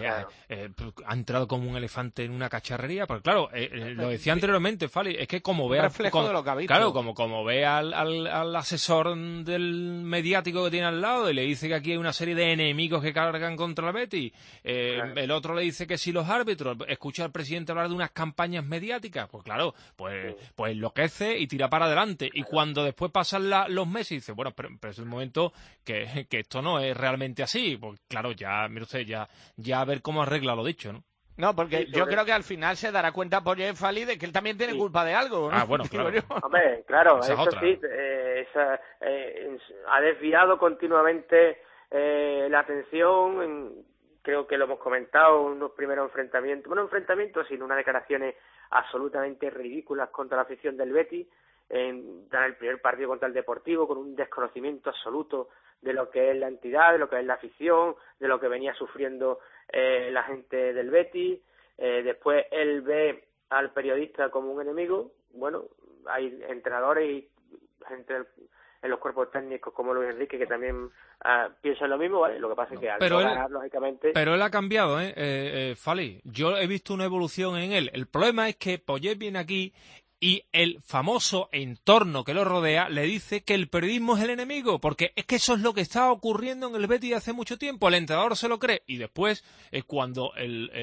ha entrado como un elefante en una cacharrería, porque claro, lo decía anteriormente, Fali, es que como ve como ve al asesor del mediático que tiene al lado y le dice que aquí hay una serie de enemigos que cargan contra el Betis, el otro le dice que si los árbitros, escucha al presidente presidente hablar de unas campañas mediáticas? Pues claro, pues enloquece y tira para adelante. Y cuando después pasan los meses y dice, bueno, pero es un momento que esto no es realmente así. Pues claro, ya, mire usted, ya a ver cómo arregla lo dicho, ¿no? No, porque yo creo que al final se dará cuenta Poyet, Fali, de que él también tiene culpa de algo, ¿no? Ah, bueno, claro. Hombre, claro, esa eso sí, ha desviado continuamente la atención, creo que lo hemos comentado, unos primeros enfrentamientos, sino unas declaraciones absolutamente ridículas contra la afición del Betis, en el primer partido contra el Deportivo, con un desconocimiento absoluto de lo que es la entidad, de lo que es la afición, de lo que venía sufriendo la gente del Betis. Después él ve al periodista como un enemigo. Bueno, hay entrenadores y gente en los cuerpos técnicos como Luis Enrique que también piensan lo mismo, ¿vale? Lo que pasa es que al no ganar, lógicamente... Pero él ha cambiado, Fali. Yo he visto una evolución en él. El problema es que Poyet viene aquí y el famoso entorno que lo rodea le dice que el periodismo es el enemigo, porque es que eso es lo que está ocurriendo en el Betis hace mucho tiempo. El entrenador se lo cree y después cuando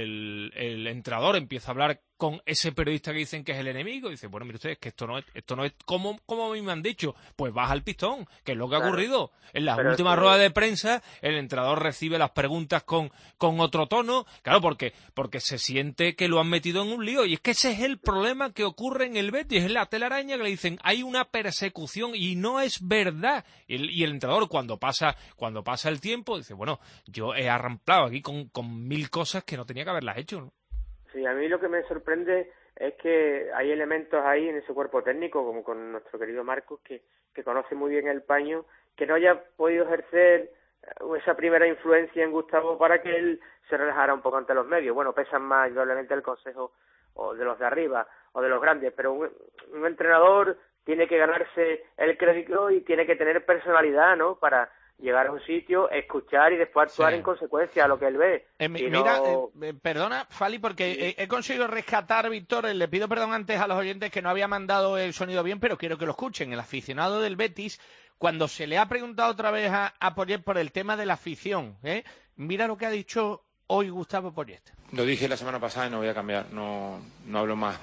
el entrenador empieza a hablar con ese periodista que dicen que es el enemigo, dice, bueno, mire ustedes, que esto no es como a mí me han dicho, pues baja el pistón, que es lo que ha ocurrido. En las últimas ruedas de prensa, el entrenador recibe las preguntas con otro tono, claro, porque se siente que lo han metido en un lío, y es que ese es el problema que ocurre en el Betis, es la telaraña que le dicen, hay una persecución, y no es verdad. Y el entrenador, cuando pasa el tiempo, dice, bueno, yo he arramplado aquí con 1000 cosas que no tenía que haberlas hecho, ¿no? Sí, a mí lo que me sorprende es que hay elementos ahí en ese cuerpo técnico, como con nuestro querido Marcos, que conoce muy bien el paño, que no haya podido ejercer esa primera influencia en Gustavo para que él se relajara un poco ante los medios. Bueno, pesan más indudablemente el consejo o de los de arriba o de los grandes, pero un entrenador tiene que ganarse el crédito y tiene que tener personalidad, ¿no?, para llegar a un sitio, escuchar y después actuar en consecuencia a lo que él ve. Mira, perdona, Fali, porque he conseguido rescatar, Víctor, le pido perdón antes a los oyentes que no había mandado el sonido bien, pero quiero que lo escuchen. El aficionado del Betis, cuando se le ha preguntado otra vez a Poyet por el tema de la afición, mira lo que ha dicho hoy Gustavo Poyet. Lo dije la semana pasada y no voy a cambiar, no hablo más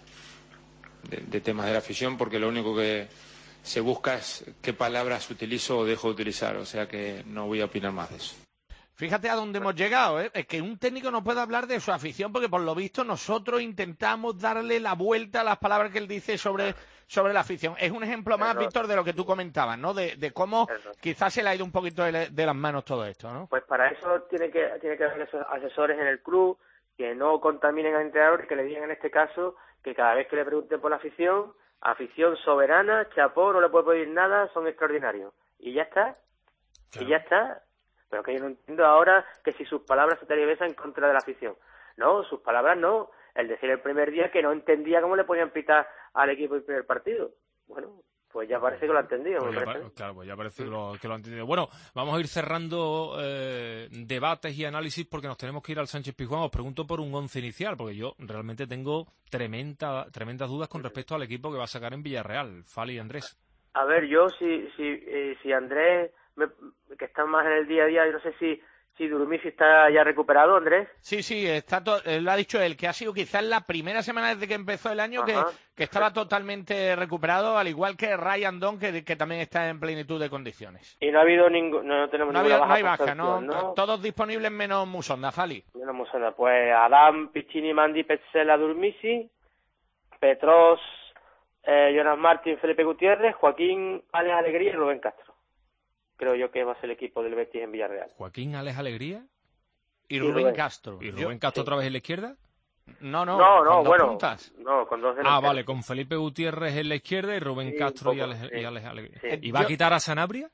de temas de la afición, porque lo único que se busca es qué palabras utilizo o dejo de utilizar, o sea que no voy a opinar más de eso. Fíjate a dónde hemos llegado, es que un técnico no puede hablar de su afición porque por lo visto nosotros intentamos darle la vuelta a las palabras que él dice sobre la afición. Es un ejemplo más, Víctor, de lo que tú comentabas, ¿no? De cómo quizás se le ha ido un poquito de las manos todo esto, ¿no? Pues para eso tiene que haber esos asesores en el club que no contaminen al entrenador y que le digan en este caso que cada vez que le pregunten por la afición soberana, chapó, no le puede pedir nada, son extraordinarios. Y ya está. Claro. Y ya está. Pero que yo no entiendo ahora que si sus palabras se tergiversan en contra de la afición. No, sus palabras no. El decir el primer día que no entendía cómo le podían pitar al equipo el primer partido. Bueno, pues ya parece que lo ha entendido. Pues ya parece que lo ha entendido. Bueno, vamos a ir cerrando debates y análisis porque nos tenemos que ir al Sánchez Pizjuán. Os pregunto por un 11 inicial, porque yo realmente tengo tremendas dudas con respecto al equipo que va a sacar en Villarreal. Fali y Andrés. A ver, yo si Andrés, que está más en el día a día, yo no sé si Durmisi está ya recuperado, Andrés. Sí, está lo ha dicho él, que ha sido quizás la primera semana desde que empezó el año que estaba totalmente recuperado, al igual que Ryan Don, que también está en plenitud de condiciones. Y no ha habido no tenemos ninguna baja. No hay baja, ¿no? Todos disponibles menos Musonda, Fali. Menos Musonda, pues Adam, Piccini, Mandi, Petzela, Durmisi, Petros, Jonas Martín, Felipe Gutiérrez, Joaquín, Alex Alegría y Rubén Castro. Creo yo que va a ser el equipo del Betis en Villarreal. Joaquín, Alex Alegría y Rubén Castro. ¿Y Rubén Castro otra vez en la izquierda? No, bueno, puntas. No, con dos delanteros. Vale, con Felipe Gutiérrez en la izquierda y Rubén Castro y Alex Alegría. Sí. ¿Y va a quitar a Sanabria?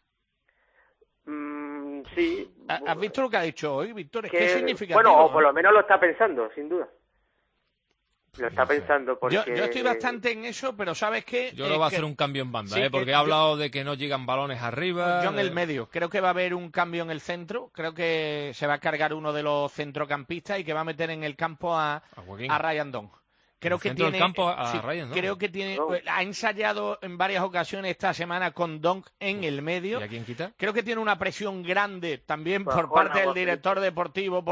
Sí. ¿Has visto lo que ha dicho hoy, Víctor? Es que es significativo. Bueno, o por lo menos lo está pensando, sin duda. Lo está pensando porque... Yo estoy bastante en eso, pero ¿sabes qué? Yo creo que va a hacer un cambio en banda, porque he hablado de que no llegan balones arriba... Yo en el medio. Creo que va a haber un cambio en el centro. Creo que se va a cargar uno de los centrocampistas y que va a meter en el campo a Ryan Don. Creo que centro tiene, del campo a Ryan Donk. Creo que tiene, ha ensayado en varias ocasiones esta semana con Donk en el medio. ¿Y a quién quita? Creo que tiene una presión grande también por parte del director deportivo,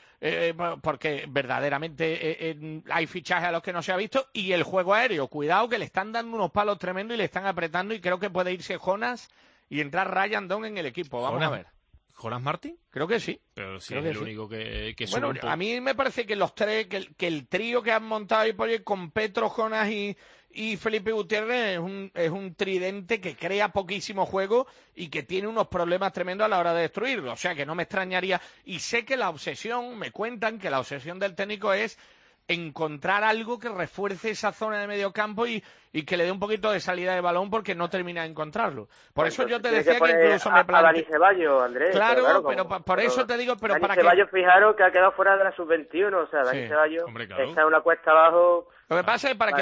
porque verdaderamente hay fichajes a los que no se ha visto, y el juego aéreo, cuidado que le están dando unos palos tremendos y le están apretando, y creo que puede irse Jonas y entrar Ryan Donk en el equipo. Vamos a ver. ¿Jonas Martin? Creo que sí. Pero sí, es el único que sube un poco. A mí me parece que los tres, que el trío que han montado ahí con Petro, Jonas y Felipe Gutiérrez es un tridente que crea poquísimo juego y que tiene unos problemas tremendos a la hora de destruirlo. O sea que no me extrañaría. Y sé que me cuentan que la obsesión del técnico es encontrar algo que refuerce esa zona de medio campo y que le dé un poquito de salida de balón, porque no termina de encontrarlo. Por eso yo te decía que incluso me planteo... a Dani Ceballos, Andrés. Claro, pero por eso te digo... Pero Dani Ceballos, fijaros que ha quedado fuera de la sub-21, o sea, Dani Ceballos está en una cuesta abajo... Lo que pasa es que para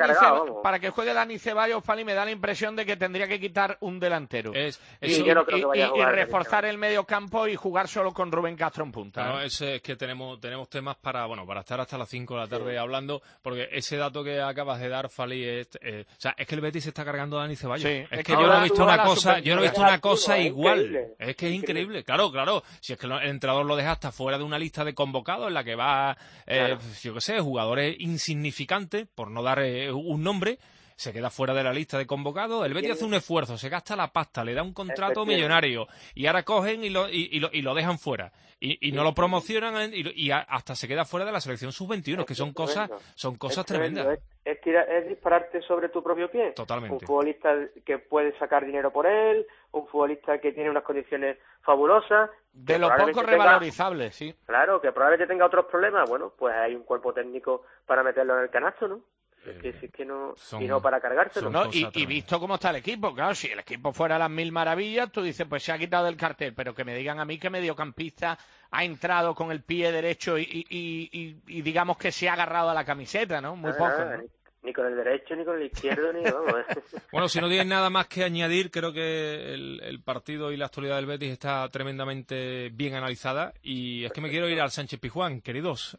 que juegue Dani Ceballos, Fali, me da la impresión de que tendría que quitar un delantero. Yo no creo que vaya a jugar, y reforzar el medio campo y jugar solo con Rubén Castro en punta. No, es que tenemos temas para estar hasta las 5 de la tarde hablando, porque ese dato que acabas de dar, Fali, es que el Betis se está cargando a Dani Ceballos. Sí, es que yo no he visto una cosa igual. Es que es increíble. Claro. Si es que el entrenador lo deja hasta fuera de una lista de convocados en la que va, yo qué sé, jugadores insignificantes, por no dar un nombre, se queda fuera de la lista de convocados. El Betis hace un esfuerzo, se gasta la pasta, le da un contrato millonario, y ahora cogen y lo dejan fuera. Y no lo promocionan y hasta se queda fuera de la selección sub-21, que son cosas tremendas. Es dispararte sobre tu propio pie. Totalmente. Un futbolista que puede sacar dinero por él, un futbolista que tiene unas condiciones fabulosas. De los poco revalorizables, sí. Claro, que probablemente tenga otros problemas. Bueno, pues hay un cuerpo técnico para meterlo en el canasto, ¿no? Es que no, y no para cargárselo. No, y visto cómo está el equipo, claro, si el equipo fuera las mil maravillas, tú dices, pues se ha quitado del cartel, pero que me digan a mí que mediocampista ha entrado con el pie derecho y digamos que se ha agarrado a la camiseta, ¿no? Muy poco, ¿no? Ni con el derecho, ni con el izquierdo, ni vamos. Bueno, si no tienes nada más que añadir, creo que el partido y la actualidad del Betis está tremendamente bien analizada, y es que me quiero ir al Sánchez Pizjuán, queridos,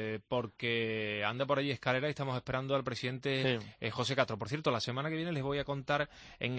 porque anda por allí Escalera y estamos esperando al presidente José Castro. Por cierto, la semana que viene les voy a contar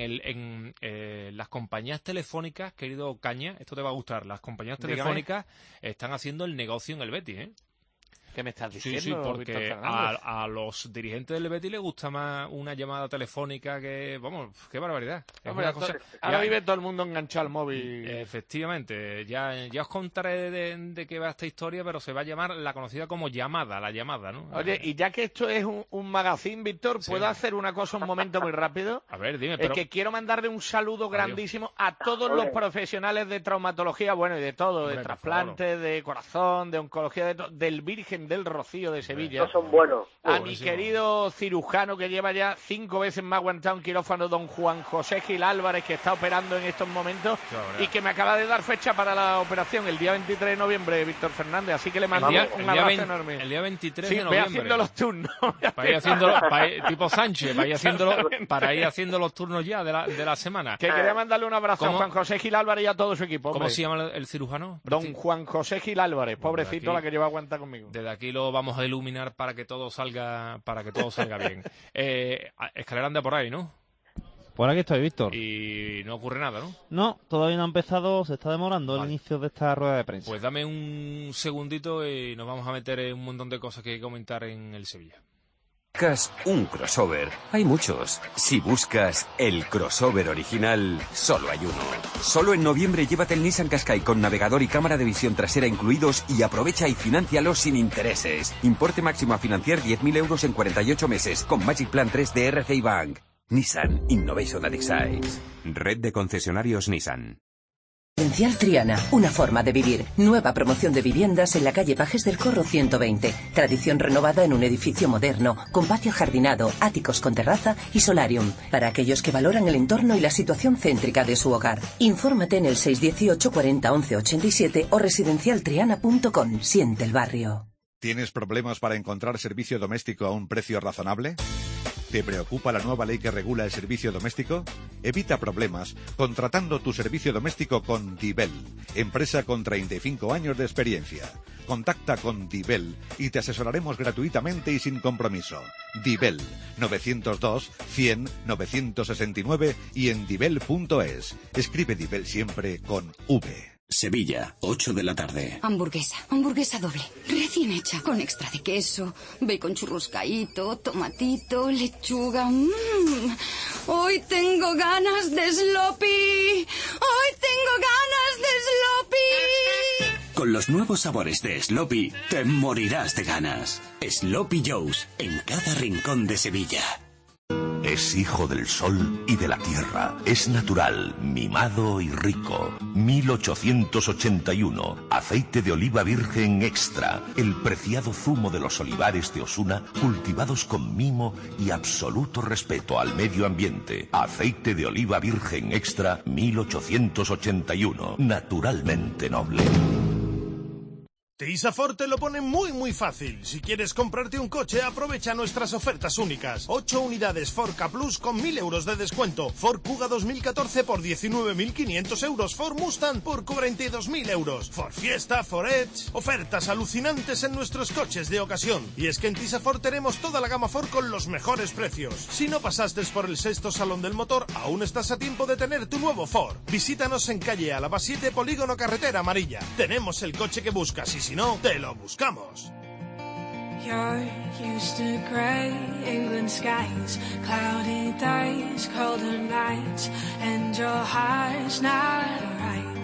en las compañías telefónicas, querido Caña, esto te va a gustar, las compañías telefónicas están haciendo el negocio en el Betis, ¿eh? ¿Qué me estás diciendo? Sí, porque a los dirigentes del Betis les gusta más una llamada telefónica que... Vamos, qué barbaridad. Ahora vive todo el mundo enganchado al móvil. Efectivamente. Ya os contaré de qué va esta historia, pero se va a llamar la conocida como la llamada, ¿no? Oye, y ya que esto es un magazine, Víctor, ¿puedo hacer una cosa un momento muy rápido? A ver, dime. Es que quiero mandarle un saludo grandísimo a todos los profesionales de traumatología, bueno, y de todo, de trasplantes, de corazón, de oncología, del Virgen del Rocío de Sevilla. Todos son buenos. A mi querido cirujano que lleva ya 5 veces más aguantado un quirófano, don Juan José Gil Álvarez, que está operando en estos momentos y que me acaba de dar fecha para la operación el día 23 de noviembre, Víctor Fernández, así que le mandamos un abrazo enorme. El día 23 de noviembre. Ve haciendo los turnos. Tipo Sánchez, para ir haciendo los turnos ya de la semana. Que quería mandarle un abrazo a Juan José Gil Álvarez y a todo su equipo. ¿Cómo se llama el cirujano? Don Juan José Gil Álvarez, pobrecito, la que lleva aguanta conmigo. Desde aquí lo vamos a iluminar para que todo salga bien. Escalera anda por ahí, ¿no? Por aquí estoy, Víctor. Y no ocurre nada, ¿no? No, todavía no ha empezado, se está demorando el inicio de esta rueda de prensa. Pues dame un segundito y nos vamos a meter en un montón de cosas que hay que comentar en el Sevilla. Buscas un crossover. Hay muchos. Si buscas el crossover original, solo hay uno. Solo en noviembre llévate el Nissan Qashqai con navegador y cámara de visión trasera incluidos y aprovecha y financialo sin intereses. Importe máximo a financiar 10.000 euros en 48 meses con Magic Plan 3 de RCI Bank. Nissan Innovation that excites. Red de concesionarios Nissan. Residencial Triana, una forma de vivir. Nueva promoción de viviendas en la calle Pajes del Corro 120. Tradición renovada en un edificio moderno, con patio jardinado, áticos con terraza y solarium. Para aquellos que valoran el entorno y la situación céntrica de su hogar. Infórmate en el 618 40 11 87 o residencialtriana.com. Siente el barrio. ¿Tienes problemas para encontrar servicio doméstico a un precio razonable? ¿Te preocupa la nueva ley que regula el servicio doméstico? Evita problemas contratando tu servicio doméstico con Tibel, empresa con 35 años de experiencia. Contacta con Dibel y te asesoraremos gratuitamente y sin compromiso. Dibel, 902 100 969 y en dibel.es. Escribe Dibel siempre con V. Sevilla, 8 de la tarde. Hamburguesa doble, recién hecha, con extra de queso, bacon churruscaíto, tomatito, lechuga. Hoy tengo ganas de sloppy. Con los nuevos sabores de Sloppy, te morirás de ganas. Sloppy Joe's, en cada rincón de Sevilla. Es hijo del sol y de la tierra. Es natural, mimado y rico. 1881. Aceite de oliva virgen extra. El preciado zumo de los olivares de Osuna, cultivados con mimo y absoluto respeto al medio ambiente. Aceite de oliva virgen extra, 1881. Naturalmente noble. Tisa Ford te lo pone muy fácil. Si quieres comprarte un coche, aprovecha nuestras ofertas únicas. 8 unidades Ford K Plus con 1.000 euros de descuento. Ford Kuga 2014 por 19.500 euros. Ford Mustang por 42.000 euros. Ford Fiesta, Ford Edge. Ofertas alucinantes en nuestros coches de ocasión. Y es que en Tisa Ford tenemos toda la gama Ford con los mejores precios. Si no pasaste por el 6º Salón del Motor, aún estás a tiempo de tener tu nuevo Ford. Visítanos en calle Álava 7, Polígono Carretera Amarilla. Tenemos el coche que buscas y si no, te lo buscamos. You're used to grey England skies, cloudy days, colder nights, and your heart's not right.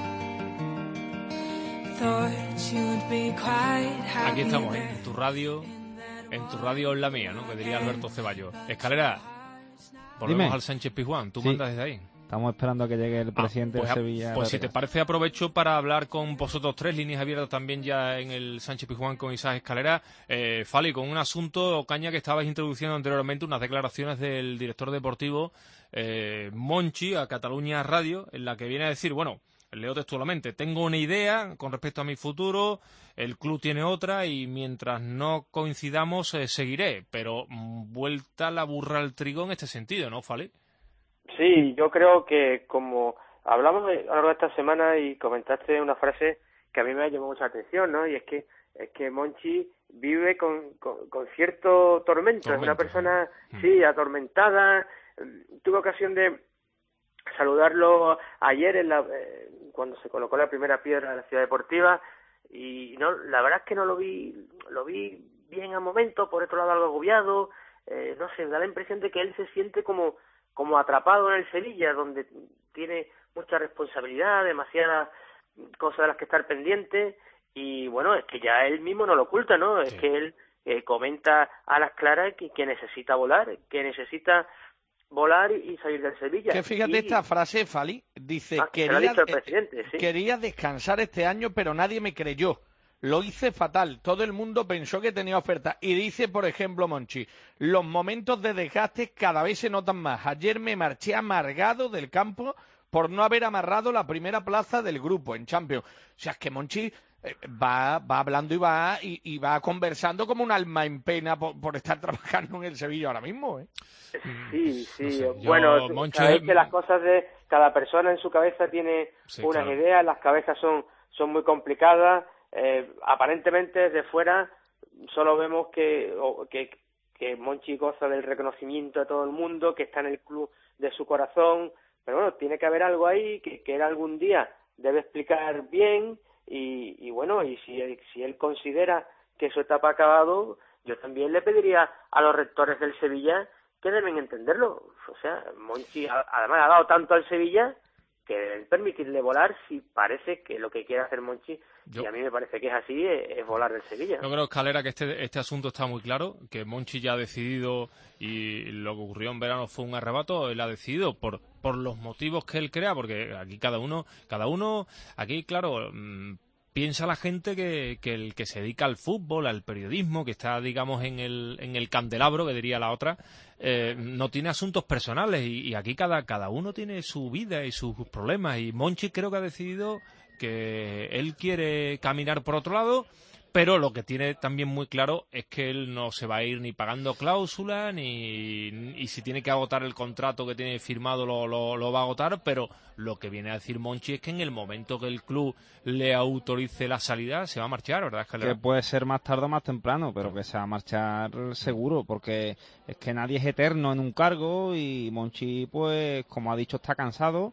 Thought you'd be quite happy. Aquí estamos, en tu radio es la mía, ¿no? Que diría Alberto Ceballos. Escalera, volvemos al Sánchez Pizjuán, tú mandas desde ahí. Estamos esperando a que llegue el presidente de Sevilla. Pues si te parece, aprovecho para hablar con vosotros tres, líneas abiertas también ya en el Sánchez Pizjuán con Isaac Escalera. Fali, con un asunto, Caña, que estabais introduciendo anteriormente, unas declaraciones del director deportivo Monchi a Cataluña Radio, en la que viene a decir, bueno, leo textualmente, tengo una idea con respecto a mi futuro, el club tiene otra y mientras no coincidamos seguiré, pero vuelta la burra al trigo en este sentido, ¿no, Fali? Sí, yo creo que como hablamos a lo largo de esta semana y comentaste una frase que a mí me ha llamado mucha atención, ¿no? Y es que Monchi vive con cierto tormento. Es una persona, sí, atormentada. Tuve ocasión de saludarlo ayer cuando se colocó la primera piedra de la Ciudad Deportiva y no, la verdad es que no lo vi bien al momento, por otro lado algo agobiado, no sé, me da la impresión de que él se siente como atrapado en el Sevilla, donde tiene mucha responsabilidad, demasiadas cosas de las que estar pendiente, y bueno, es que ya él mismo no lo oculta, ¿no? Sí. Es que él comenta a las claras que necesita volar y salir del Sevilla. Que fíjate esta frase, Fali, dice, quería descansar este año, pero nadie me creyó. Lo hice fatal, todo el mundo pensó que tenía oferta. Y dice, por ejemplo, Monchi, los momentos de desgaste cada vez se notan más. Ayer me marché amargado del campo por no haber amarrado la primera plaza del grupo en Champions. O sea, es que Monchi va hablando y va conversando como un alma en pena por estar trabajando en el Sevilla ahora mismo, ¿eh? Sí. No sé, bueno, sabéis que las cosas de cada persona en su cabeza tiene unas ideas, las cabezas son muy complicadas. Aparentemente desde fuera solo vemos que Monchi goza del reconocimiento de todo el mundo, que está en el club de su corazón, pero bueno, tiene que haber algo ahí que él algún día debe explicar bien y bueno, y si él considera que su etapa ha acabado, yo también le pediría a los rectores del Sevilla que deben entenderlo. O sea, Monchi además ha dado tanto al Sevilla que deben permitirle volar si parece que lo que quiere hacer Monchi, y a mí me parece que es así, es volar del Sevilla. Yo creo, Escalera, que este asunto está muy claro, que Monchi ya ha decidido, y lo que ocurrió en verano fue un arrebato, él ha decidido por los motivos que él crea, porque aquí cada uno, aquí claro, piensa la gente que el que se dedica al fútbol, al periodismo, que está, digamos, en el candelabro, que diría la otra, no tiene asuntos personales, y aquí cada uno tiene su vida y sus problemas, y Monchi creo que ha decidido que él quiere caminar por otro lado, pero lo que tiene también muy claro es que él no se va a ir ni pagando cláusula, y si tiene que agotar el contrato que tiene firmado lo va a agotar, pero lo que viene a decir Monchi es que en el momento que el club le autorice la salida, se va a marchar, ¿verdad? Que puede ser más tarde o más temprano, pero que se va a marchar seguro, porque es que nadie es eterno en un cargo, y Monchi, pues, como ha dicho, está cansado.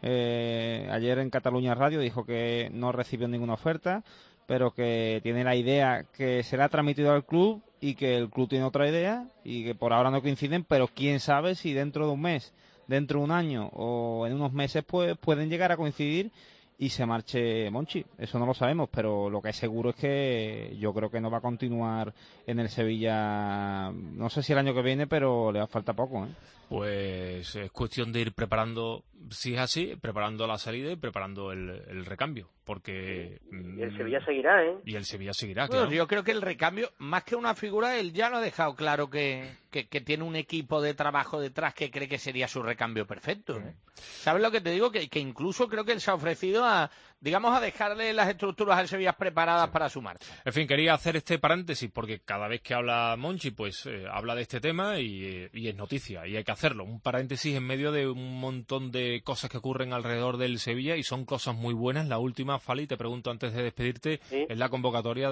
Ayer en Cataluña Radio dijo que no recibió ninguna oferta, pero que tiene la idea que se le ha transmitido al club y que el club tiene otra idea y que por ahora no coinciden, pero quién sabe si dentro de un mes, dentro de un año o en unos meses pues pueden llegar a coincidir y se marche Monchi. Eso no lo sabemos, pero lo que es seguro es que yo creo que no va a continuar en el Sevilla, no sé si el año que viene, pero le falta poco, ¿eh? Pues es cuestión de ir preparando, si es así, preparando la salida y preparando el recambio, porque... Y el Sevilla seguirá, ¿eh? Y el Sevilla seguirá, Bueno, claro. yo creo que el recambio, más que una figura, él ya lo ha dejado claro que tiene un equipo de trabajo detrás que cree que sería su recambio perfecto, ¿eh? ¿Sabes lo que te digo? Que incluso creo que él se ha ofrecido a dejarle las estructuras al Sevilla preparadas para su marcha. En fin, quería hacer este paréntesis porque cada vez que habla Monchi, pues habla de este tema y es noticia, y hay que hacerlo. Un paréntesis en medio de un montón de cosas que ocurren alrededor del Sevilla, y son cosas muy buenas. La última, Fali, te pregunto antes de despedirte, es la convocatoria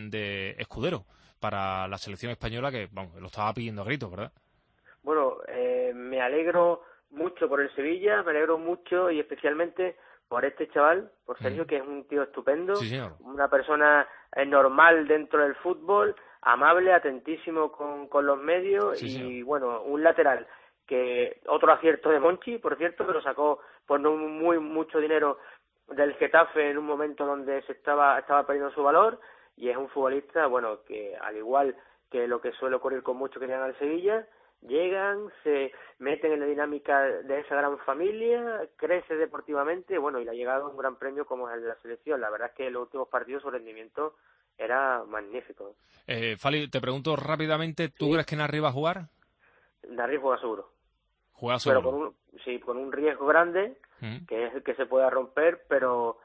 de Escudero para la selección española, que vamos, lo estaba pidiendo a gritos, ¿verdad? Bueno, me alegro mucho por el Sevilla, me alegro mucho y especialmente por este chaval, por Sergio, que es un tío estupendo, Sí, señor. una persona normal dentro del fútbol, amable, atentísimo con los medios, Sí, y señor. bueno, un lateral que otro acierto de Monchi, por cierto, que lo sacó por no mucho dinero del Getafe en un momento donde estaba perdiendo su valor, y es un futbolista, bueno, que al igual que lo que suele ocurrir con muchos que llegan al Sevilla, llegan, se meten en la dinámica de esa gran familia, crece deportivamente, bueno, y le ha llegado un gran premio como es el de la selección. La verdad es que en los últimos partidos su rendimiento era magnífico. Fali, te pregunto rápidamente, ¿tú crees que Narri va a jugar? Narri juega seguro. Juega seguro. Pero con un riesgo grande, que es el que se pueda romper, pero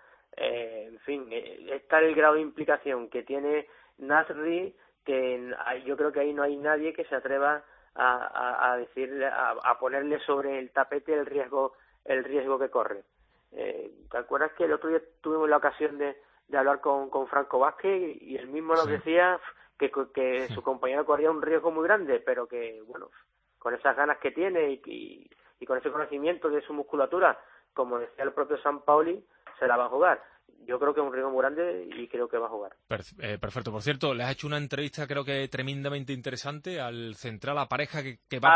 en fin, está el grado de implicación que tiene Nasri, que yo creo que ahí no hay nadie que se atreva a decirle, a ponerle sobre el tapete el riesgo que corre. ¿Te acuerdas que el otro día tuvimos la ocasión de hablar con Franco Vázquez, y él mismo nos decía que su compañero corría un riesgo muy grande, pero que, bueno, con esas ganas que tiene y con ese conocimiento de su musculatura, como decía el propio Sampaoli, se la va a jugar. Yo creo que es un riesgo muy grande y creo que va a jugar. Perfecto. Por cierto, le has hecho una entrevista, creo que tremendamente interesante, al central, a Pareja, que va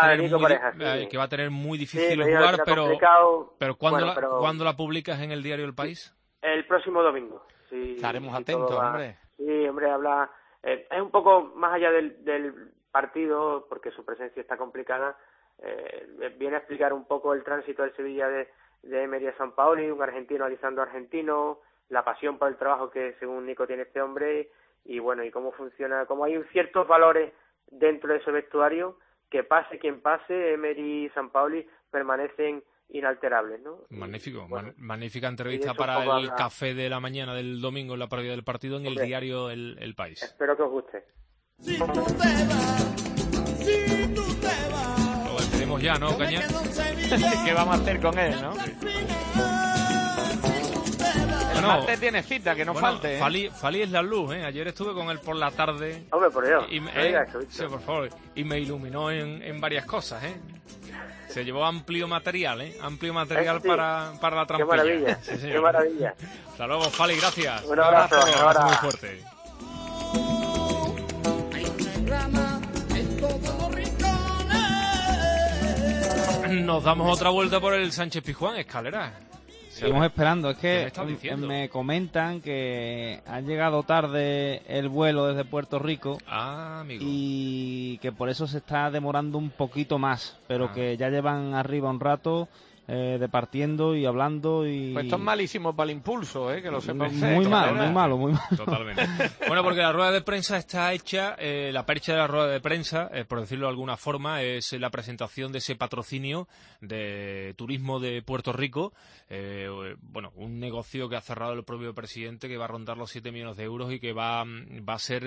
a tener muy difícil jugar, pero ¿cuándo la publicas en el diario El País? El próximo domingo. Estaremos atentos, hombre. Sí, hombre, habla... es un poco más allá del partido, porque su presencia está complicada. Viene a explicar un poco el tránsito del Sevilla de Emery a Sampaoli, un argentino alisando argentino, la pasión por el trabajo que según Nico tiene este hombre, y bueno, y cómo funciona, cómo hay ciertos valores dentro de ese vestuario que pase quien pase, Emery y Sampaoli permanecen inalterables, ¿no? Magnífico, magnífica entrevista para el café de la mañana del domingo en la previa del partido en el diario El País. Espero que os guste. Si tú te vas, Lo despedimos ya, ¿no, Caña? ¿Qué vamos a hacer con él, no? El martes tiene cita, que no falte, ¿eh? Fali es la luz, ¿eh? Ayer estuve con él por la tarde. Hombre, por Dios. Sí, por favor. Y me iluminó en varias cosas, ¿eh? Se llevó amplio material, ¿eh? Amplio material para la trampilla. Qué maravilla, sí, qué maravilla. Hasta luego, Fali, gracias. Un abrazo muy fuerte. Nos damos otra vuelta por el Sánchez Pizjuán, Escalera. Seguimos esperando, es que me comentan que ha llegado tarde el vuelo desde Puerto Rico y que por eso se está demorando un poquito más, pero que ya llevan arriba un rato departiendo y hablando. Pues esto es malísimo para el impulso, que lo sepa usted. Muy malo. Totalmente. Bueno, porque la rueda de prensa está hecha, la percha de la rueda de prensa, por decirlo de alguna forma, es la presentación de ese patrocinio de turismo de Puerto Rico. Bueno, un negocio que ha cerrado el propio presidente, que va a rondar los 7 millones de euros y que va a ser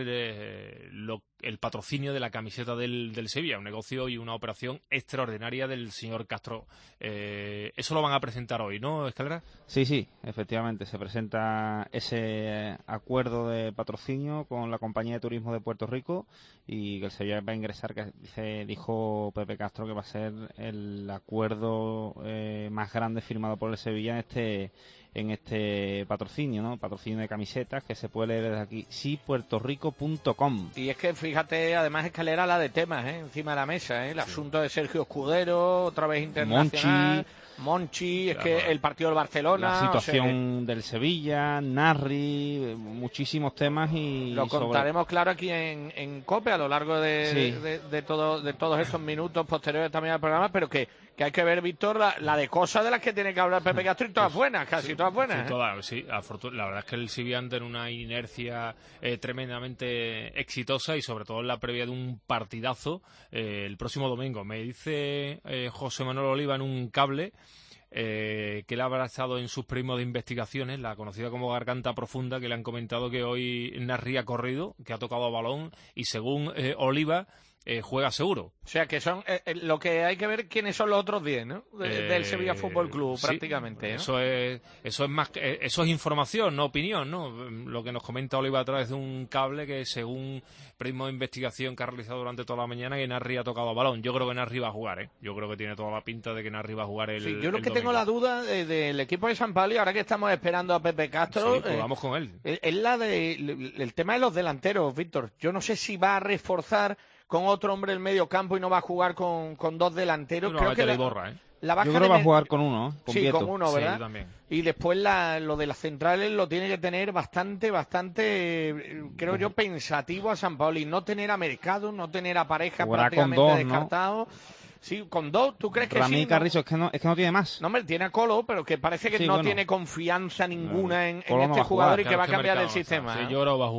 el patrocinio de la camiseta del Sevilla. Un negocio y una operación extraordinaria del señor Castro. Eso lo van a presentar hoy, ¿no, Escalera? Sí, efectivamente. Se presenta ese acuerdo de patrocinio con la Compañía de Turismo de Puerto Rico y que el Sevilla va a ingresar, que dijo Pepe Castro que va a ser el acuerdo más grande firmado por el Sevilla en este patrocinio, ¿no? Patrocinio de camisetas, que se puede leer desde aquí, sipuertorico.com. Y es que fíjate, además, Escalera, la de temas, encima de la mesa, el asunto de Sergio Escudero, otra vez internacional, Monchi, es que el partido del Barcelona, la situación del Sevilla, Narri, muchísimos temas, y lo contaremos claro aquí en COPE a lo largo de todos estos minutos posteriores también al programa, pero que hay que ver, Víctor, la de cosas de las que tiene que hablar Pepe Castro, y todas buenas, casi todas buenas. Sí, la verdad es que el Sevilla anda en una inercia tremendamente exitosa, y sobre todo en la previa de un partidazo el próximo domingo. Me dice José Manuel Oliva en un cable que él habrá estado en sus primos de investigaciones, la conocida como Garganta Profunda, que le han comentado que hoy Narri ha corrido, que ha tocado balón, y según Oliva juega seguro. O sea, que son lo que hay que ver quiénes son los otros 10, ¿no? Del Sevilla Fútbol Club, prácticamente, ¿no? Eso es más, eso es información, no opinión, ¿no? Lo que nos comenta Oliva a través de un cable, que según prisma de investigación que ha realizado durante toda la mañana, que Narri ha tocado balón. Yo creo que Narri va a jugar, Yo creo que tiene toda la pinta de que Narri va a jugar el yo lo que domingo. tengo la duda del equipo de San Pablo, ahora que estamos esperando a Pepe Castro, sí, pues vamos con él. Es el tema de los delanteros, Víctor. Yo no sé si va a reforzar con otro hombre en medio campo y no va a jugar con dos delanteros. Creo que Iborra, la yo creo que va a jugar con uno, con sí, Vieto. con uno, ¿verdad? Sí, también. Y después lo de las centrales lo tiene que tener bastante, creo yo, pensativo a San Paolo, y no tener a Mercado, no tener a Pareja jugará prácticamente con dos, descartado. ¿No? Sí, con dos, ¿tú crees que Ramí sí? y Carrizo, es que no tiene más. No, hombre, tiene a Colo, pero que parece que no tiene confianza ninguna en Colo este jugador, y que va a Mercado cambiar el no sistema. está. Sí, yo creo que va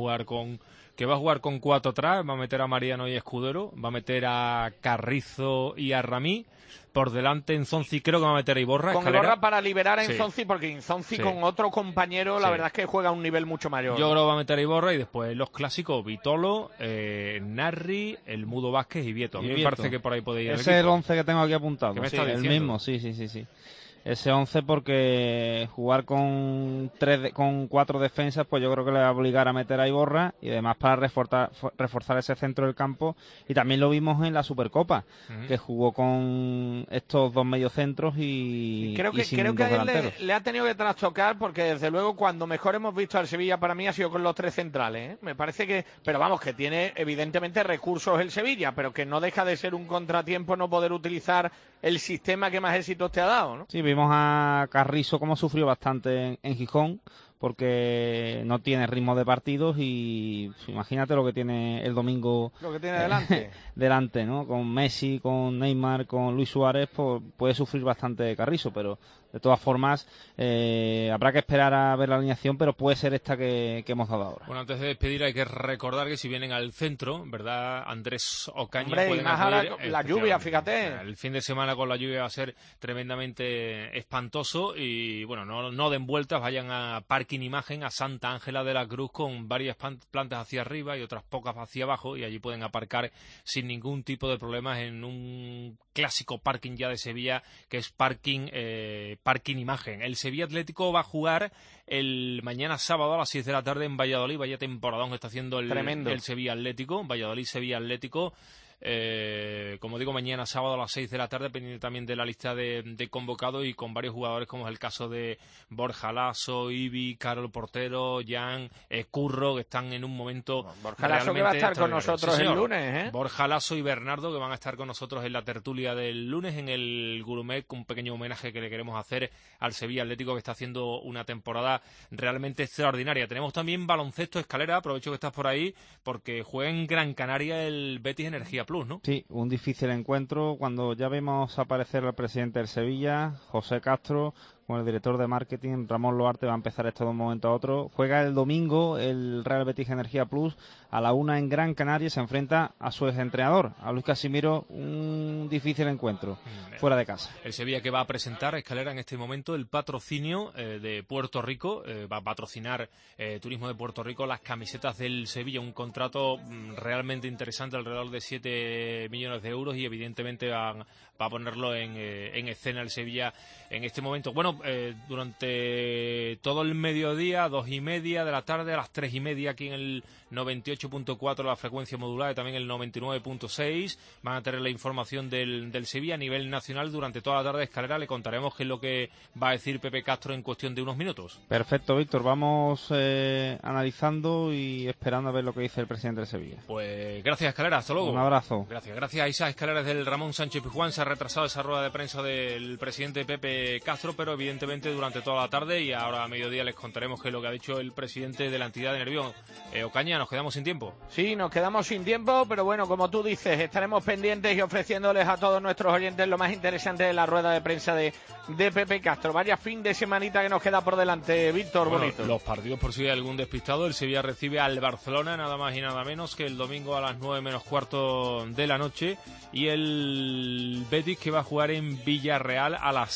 a jugar con 4 atrás, va a meter a Mariano y Escudero, va a meter a Carrizo y a Ramí. Por delante Enzonzi, creo que va a meter a Iborra. Con Escalera. Iborra para liberar a Enzonzi, porque Enzonzi con otro compañero, la verdad es que juega a un nivel mucho mayor. Yo creo que va a meter a Iborra, y después los clásicos, Vitolo, Narri, el Mudo Vázquez y Vieto. A mí me parece que por ahí puede ir. Ese es el 11 que tengo aquí apuntado. ¿Qué me está el diciendo? mismo, sí. Ese 11, porque jugar con 4 defensas, pues yo creo que le va a obligar a meter a Iborra, y además para reforzar ese centro del campo. Y también lo vimos en la Supercopa, que jugó con estos 2 mediocentros y creo que sin a dos él delanteros. le ha tenido que trastocar, porque desde luego cuando mejor hemos visto al Sevilla para mí ha sido con los 3 centrales, Me parece que, pero vamos, que tiene evidentemente recursos el Sevilla, pero que no deja de ser un contratiempo no poder utilizar el sistema que más éxitos te ha dado, ¿no? Sí, vimos a Carrizo como sufrió bastante en Gijón, porque no tiene ritmo de partidos, y imagínate lo que tiene el domingo. Lo que tiene delante, ¿no? Con Messi, con Neymar, con Luis Suárez, pues puede sufrir bastante Carrizo, pero de todas formas habrá que esperar a ver la alineación, pero puede ser esta que hemos dado ahora. Bueno, antes de despedir hay que recordar que si vienen al centro, ¿verdad? Andrés Ocaña, hombre, pueden y más acudir, la lluvia, fíjate. El fin de semana con la lluvia va a ser tremendamente espantoso, y bueno, no den vueltas, vayan a Parking Imagen, a Santa Ángela de la Cruz, con varias plantas hacia arriba y otras pocas hacia abajo, y allí pueden aparcar sin ningún tipo de problemas en un clásico parking ya de Sevilla, que es Parking Imagen. El Sevilla Atlético va a jugar el mañana sábado a las 6 de la tarde en Valladolid. Vaya temporadón que está haciendo el Sevilla Atlético. Valladolid-Sevilla Atlético. Como digo, mañana sábado a las 6 de la tarde, pendiente también de la lista de convocados, y con varios jugadores, como es el caso de Borja Lasso, Ibi, Carol Portero, Jan, Curro, que están en un momento Borja Lasso, que va a estar con nosotros el lunes, Borja Lasso y Bernardo, que van a estar con nosotros en la tertulia del lunes en el Gourmet, un pequeño homenaje que le queremos hacer al Sevilla Atlético, que está haciendo una temporada realmente extraordinaria. Tenemos también baloncesto, Escalera, aprovecho que estás por ahí, porque juega en Gran Canaria el Betis Energía Plus, ¿no? Sí, un difícil encuentro. Cuando ya vemos aparecer al presidente del Sevilla, José Castro, con el director de marketing, Ramón Loarte, va a empezar esto de un momento a otro. Juega el domingo el Real Betis Energía Plus a la 1 en Gran Canaria y se enfrenta a su exentrenador, a Luis Casimiro. Un difícil encuentro fuera de casa. El Sevilla que va a presentar, Escalera, en este momento el patrocinio de Puerto Rico, va a patrocinar Turismo de Puerto Rico las camisetas del Sevilla, un contrato realmente interesante, alrededor de 7 millones de euros, y evidentemente va a ponerlo en escena el Sevilla en este momento. Bueno, durante todo el mediodía, 2:30 de la tarde, a las 3:30 aquí en el 98.4 la frecuencia modulada y también el 99.6 van a tener la información del Sevilla a nivel nacional. Durante toda la tarde, Escalera, le contaremos qué es lo que va a decir Pepe Castro en cuestión de unos minutos. Perfecto, Víctor, vamos analizando y esperando a ver lo que dice el presidente del Sevilla. Pues gracias, Escalera, hasta luego. Un abrazo. Gracias a Isa Escalera del Ramón Sánchez Pizjuán. Se ha retrasado esa rueda de prensa del presidente Pepe Castro, pero evidentemente durante toda la tarde y ahora a mediodía les contaremos qué es lo que ha dicho el presidente de la entidad de Nervión. Ocaña, ¿nos quedamos sin tiempo? Sí, nos quedamos sin tiempo, pero bueno, como tú dices, estaremos pendientes y ofreciéndoles a todos nuestros oyentes lo más interesante de la rueda de prensa de Pepe Castro. Vaya fin de semanita que nos queda por delante, Víctor, bueno, bonito. Los partidos, por si hay algún despistado, el Sevilla recibe al Barcelona, nada más y nada menos que el domingo a las 9 menos cuarto de la noche, y el Betis que va a jugar en Villarreal a las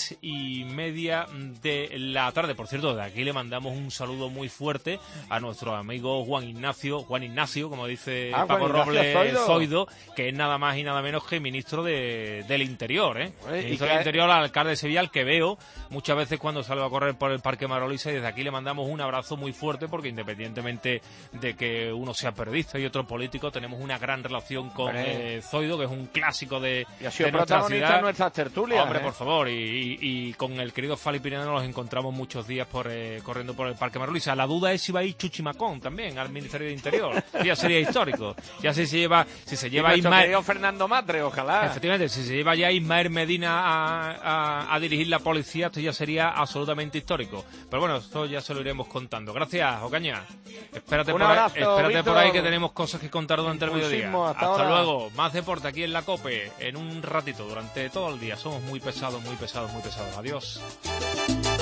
6:30 de la tarde. Por cierto, de aquí le mandamos un saludo muy fuerte a nuestro amigo Juan Ignacio, como dice Paco Robles Zoido, que es nada más y nada menos que ministro del Interior, ministro del Interior, al alcalde de Sevilla, al que veo muchas veces cuando salgo a correr por el Parque Marolisa, y desde aquí le mandamos un abrazo muy fuerte, porque independientemente de que uno sea periodista y otro político, tenemos una gran relación con Zoido, que es un clásico de nuestra ciudad. Nuestras tertulias. Hombre, por favor, y con el querido Fali Pirineo nos encontramos muchos días corriendo por el Parque Marolisa. La duda es si va a ir Chuchimacón también al Ministerio de Interior. Ya sería histórico. Ya si se lleva Ismael Fernando Matre, ojalá. Efectivamente, si se lleva ya Ismael Medina a dirigir la policía, esto ya sería absolutamente histórico. Pero bueno, esto ya se lo iremos contando. Gracias, Ocaña. Espérate por ahí que tenemos cosas que contar durante el mediodía. Hasta luego. Más deporte aquí en la COPE en un ratito, durante todo el día. Somos muy pesados. Adiós.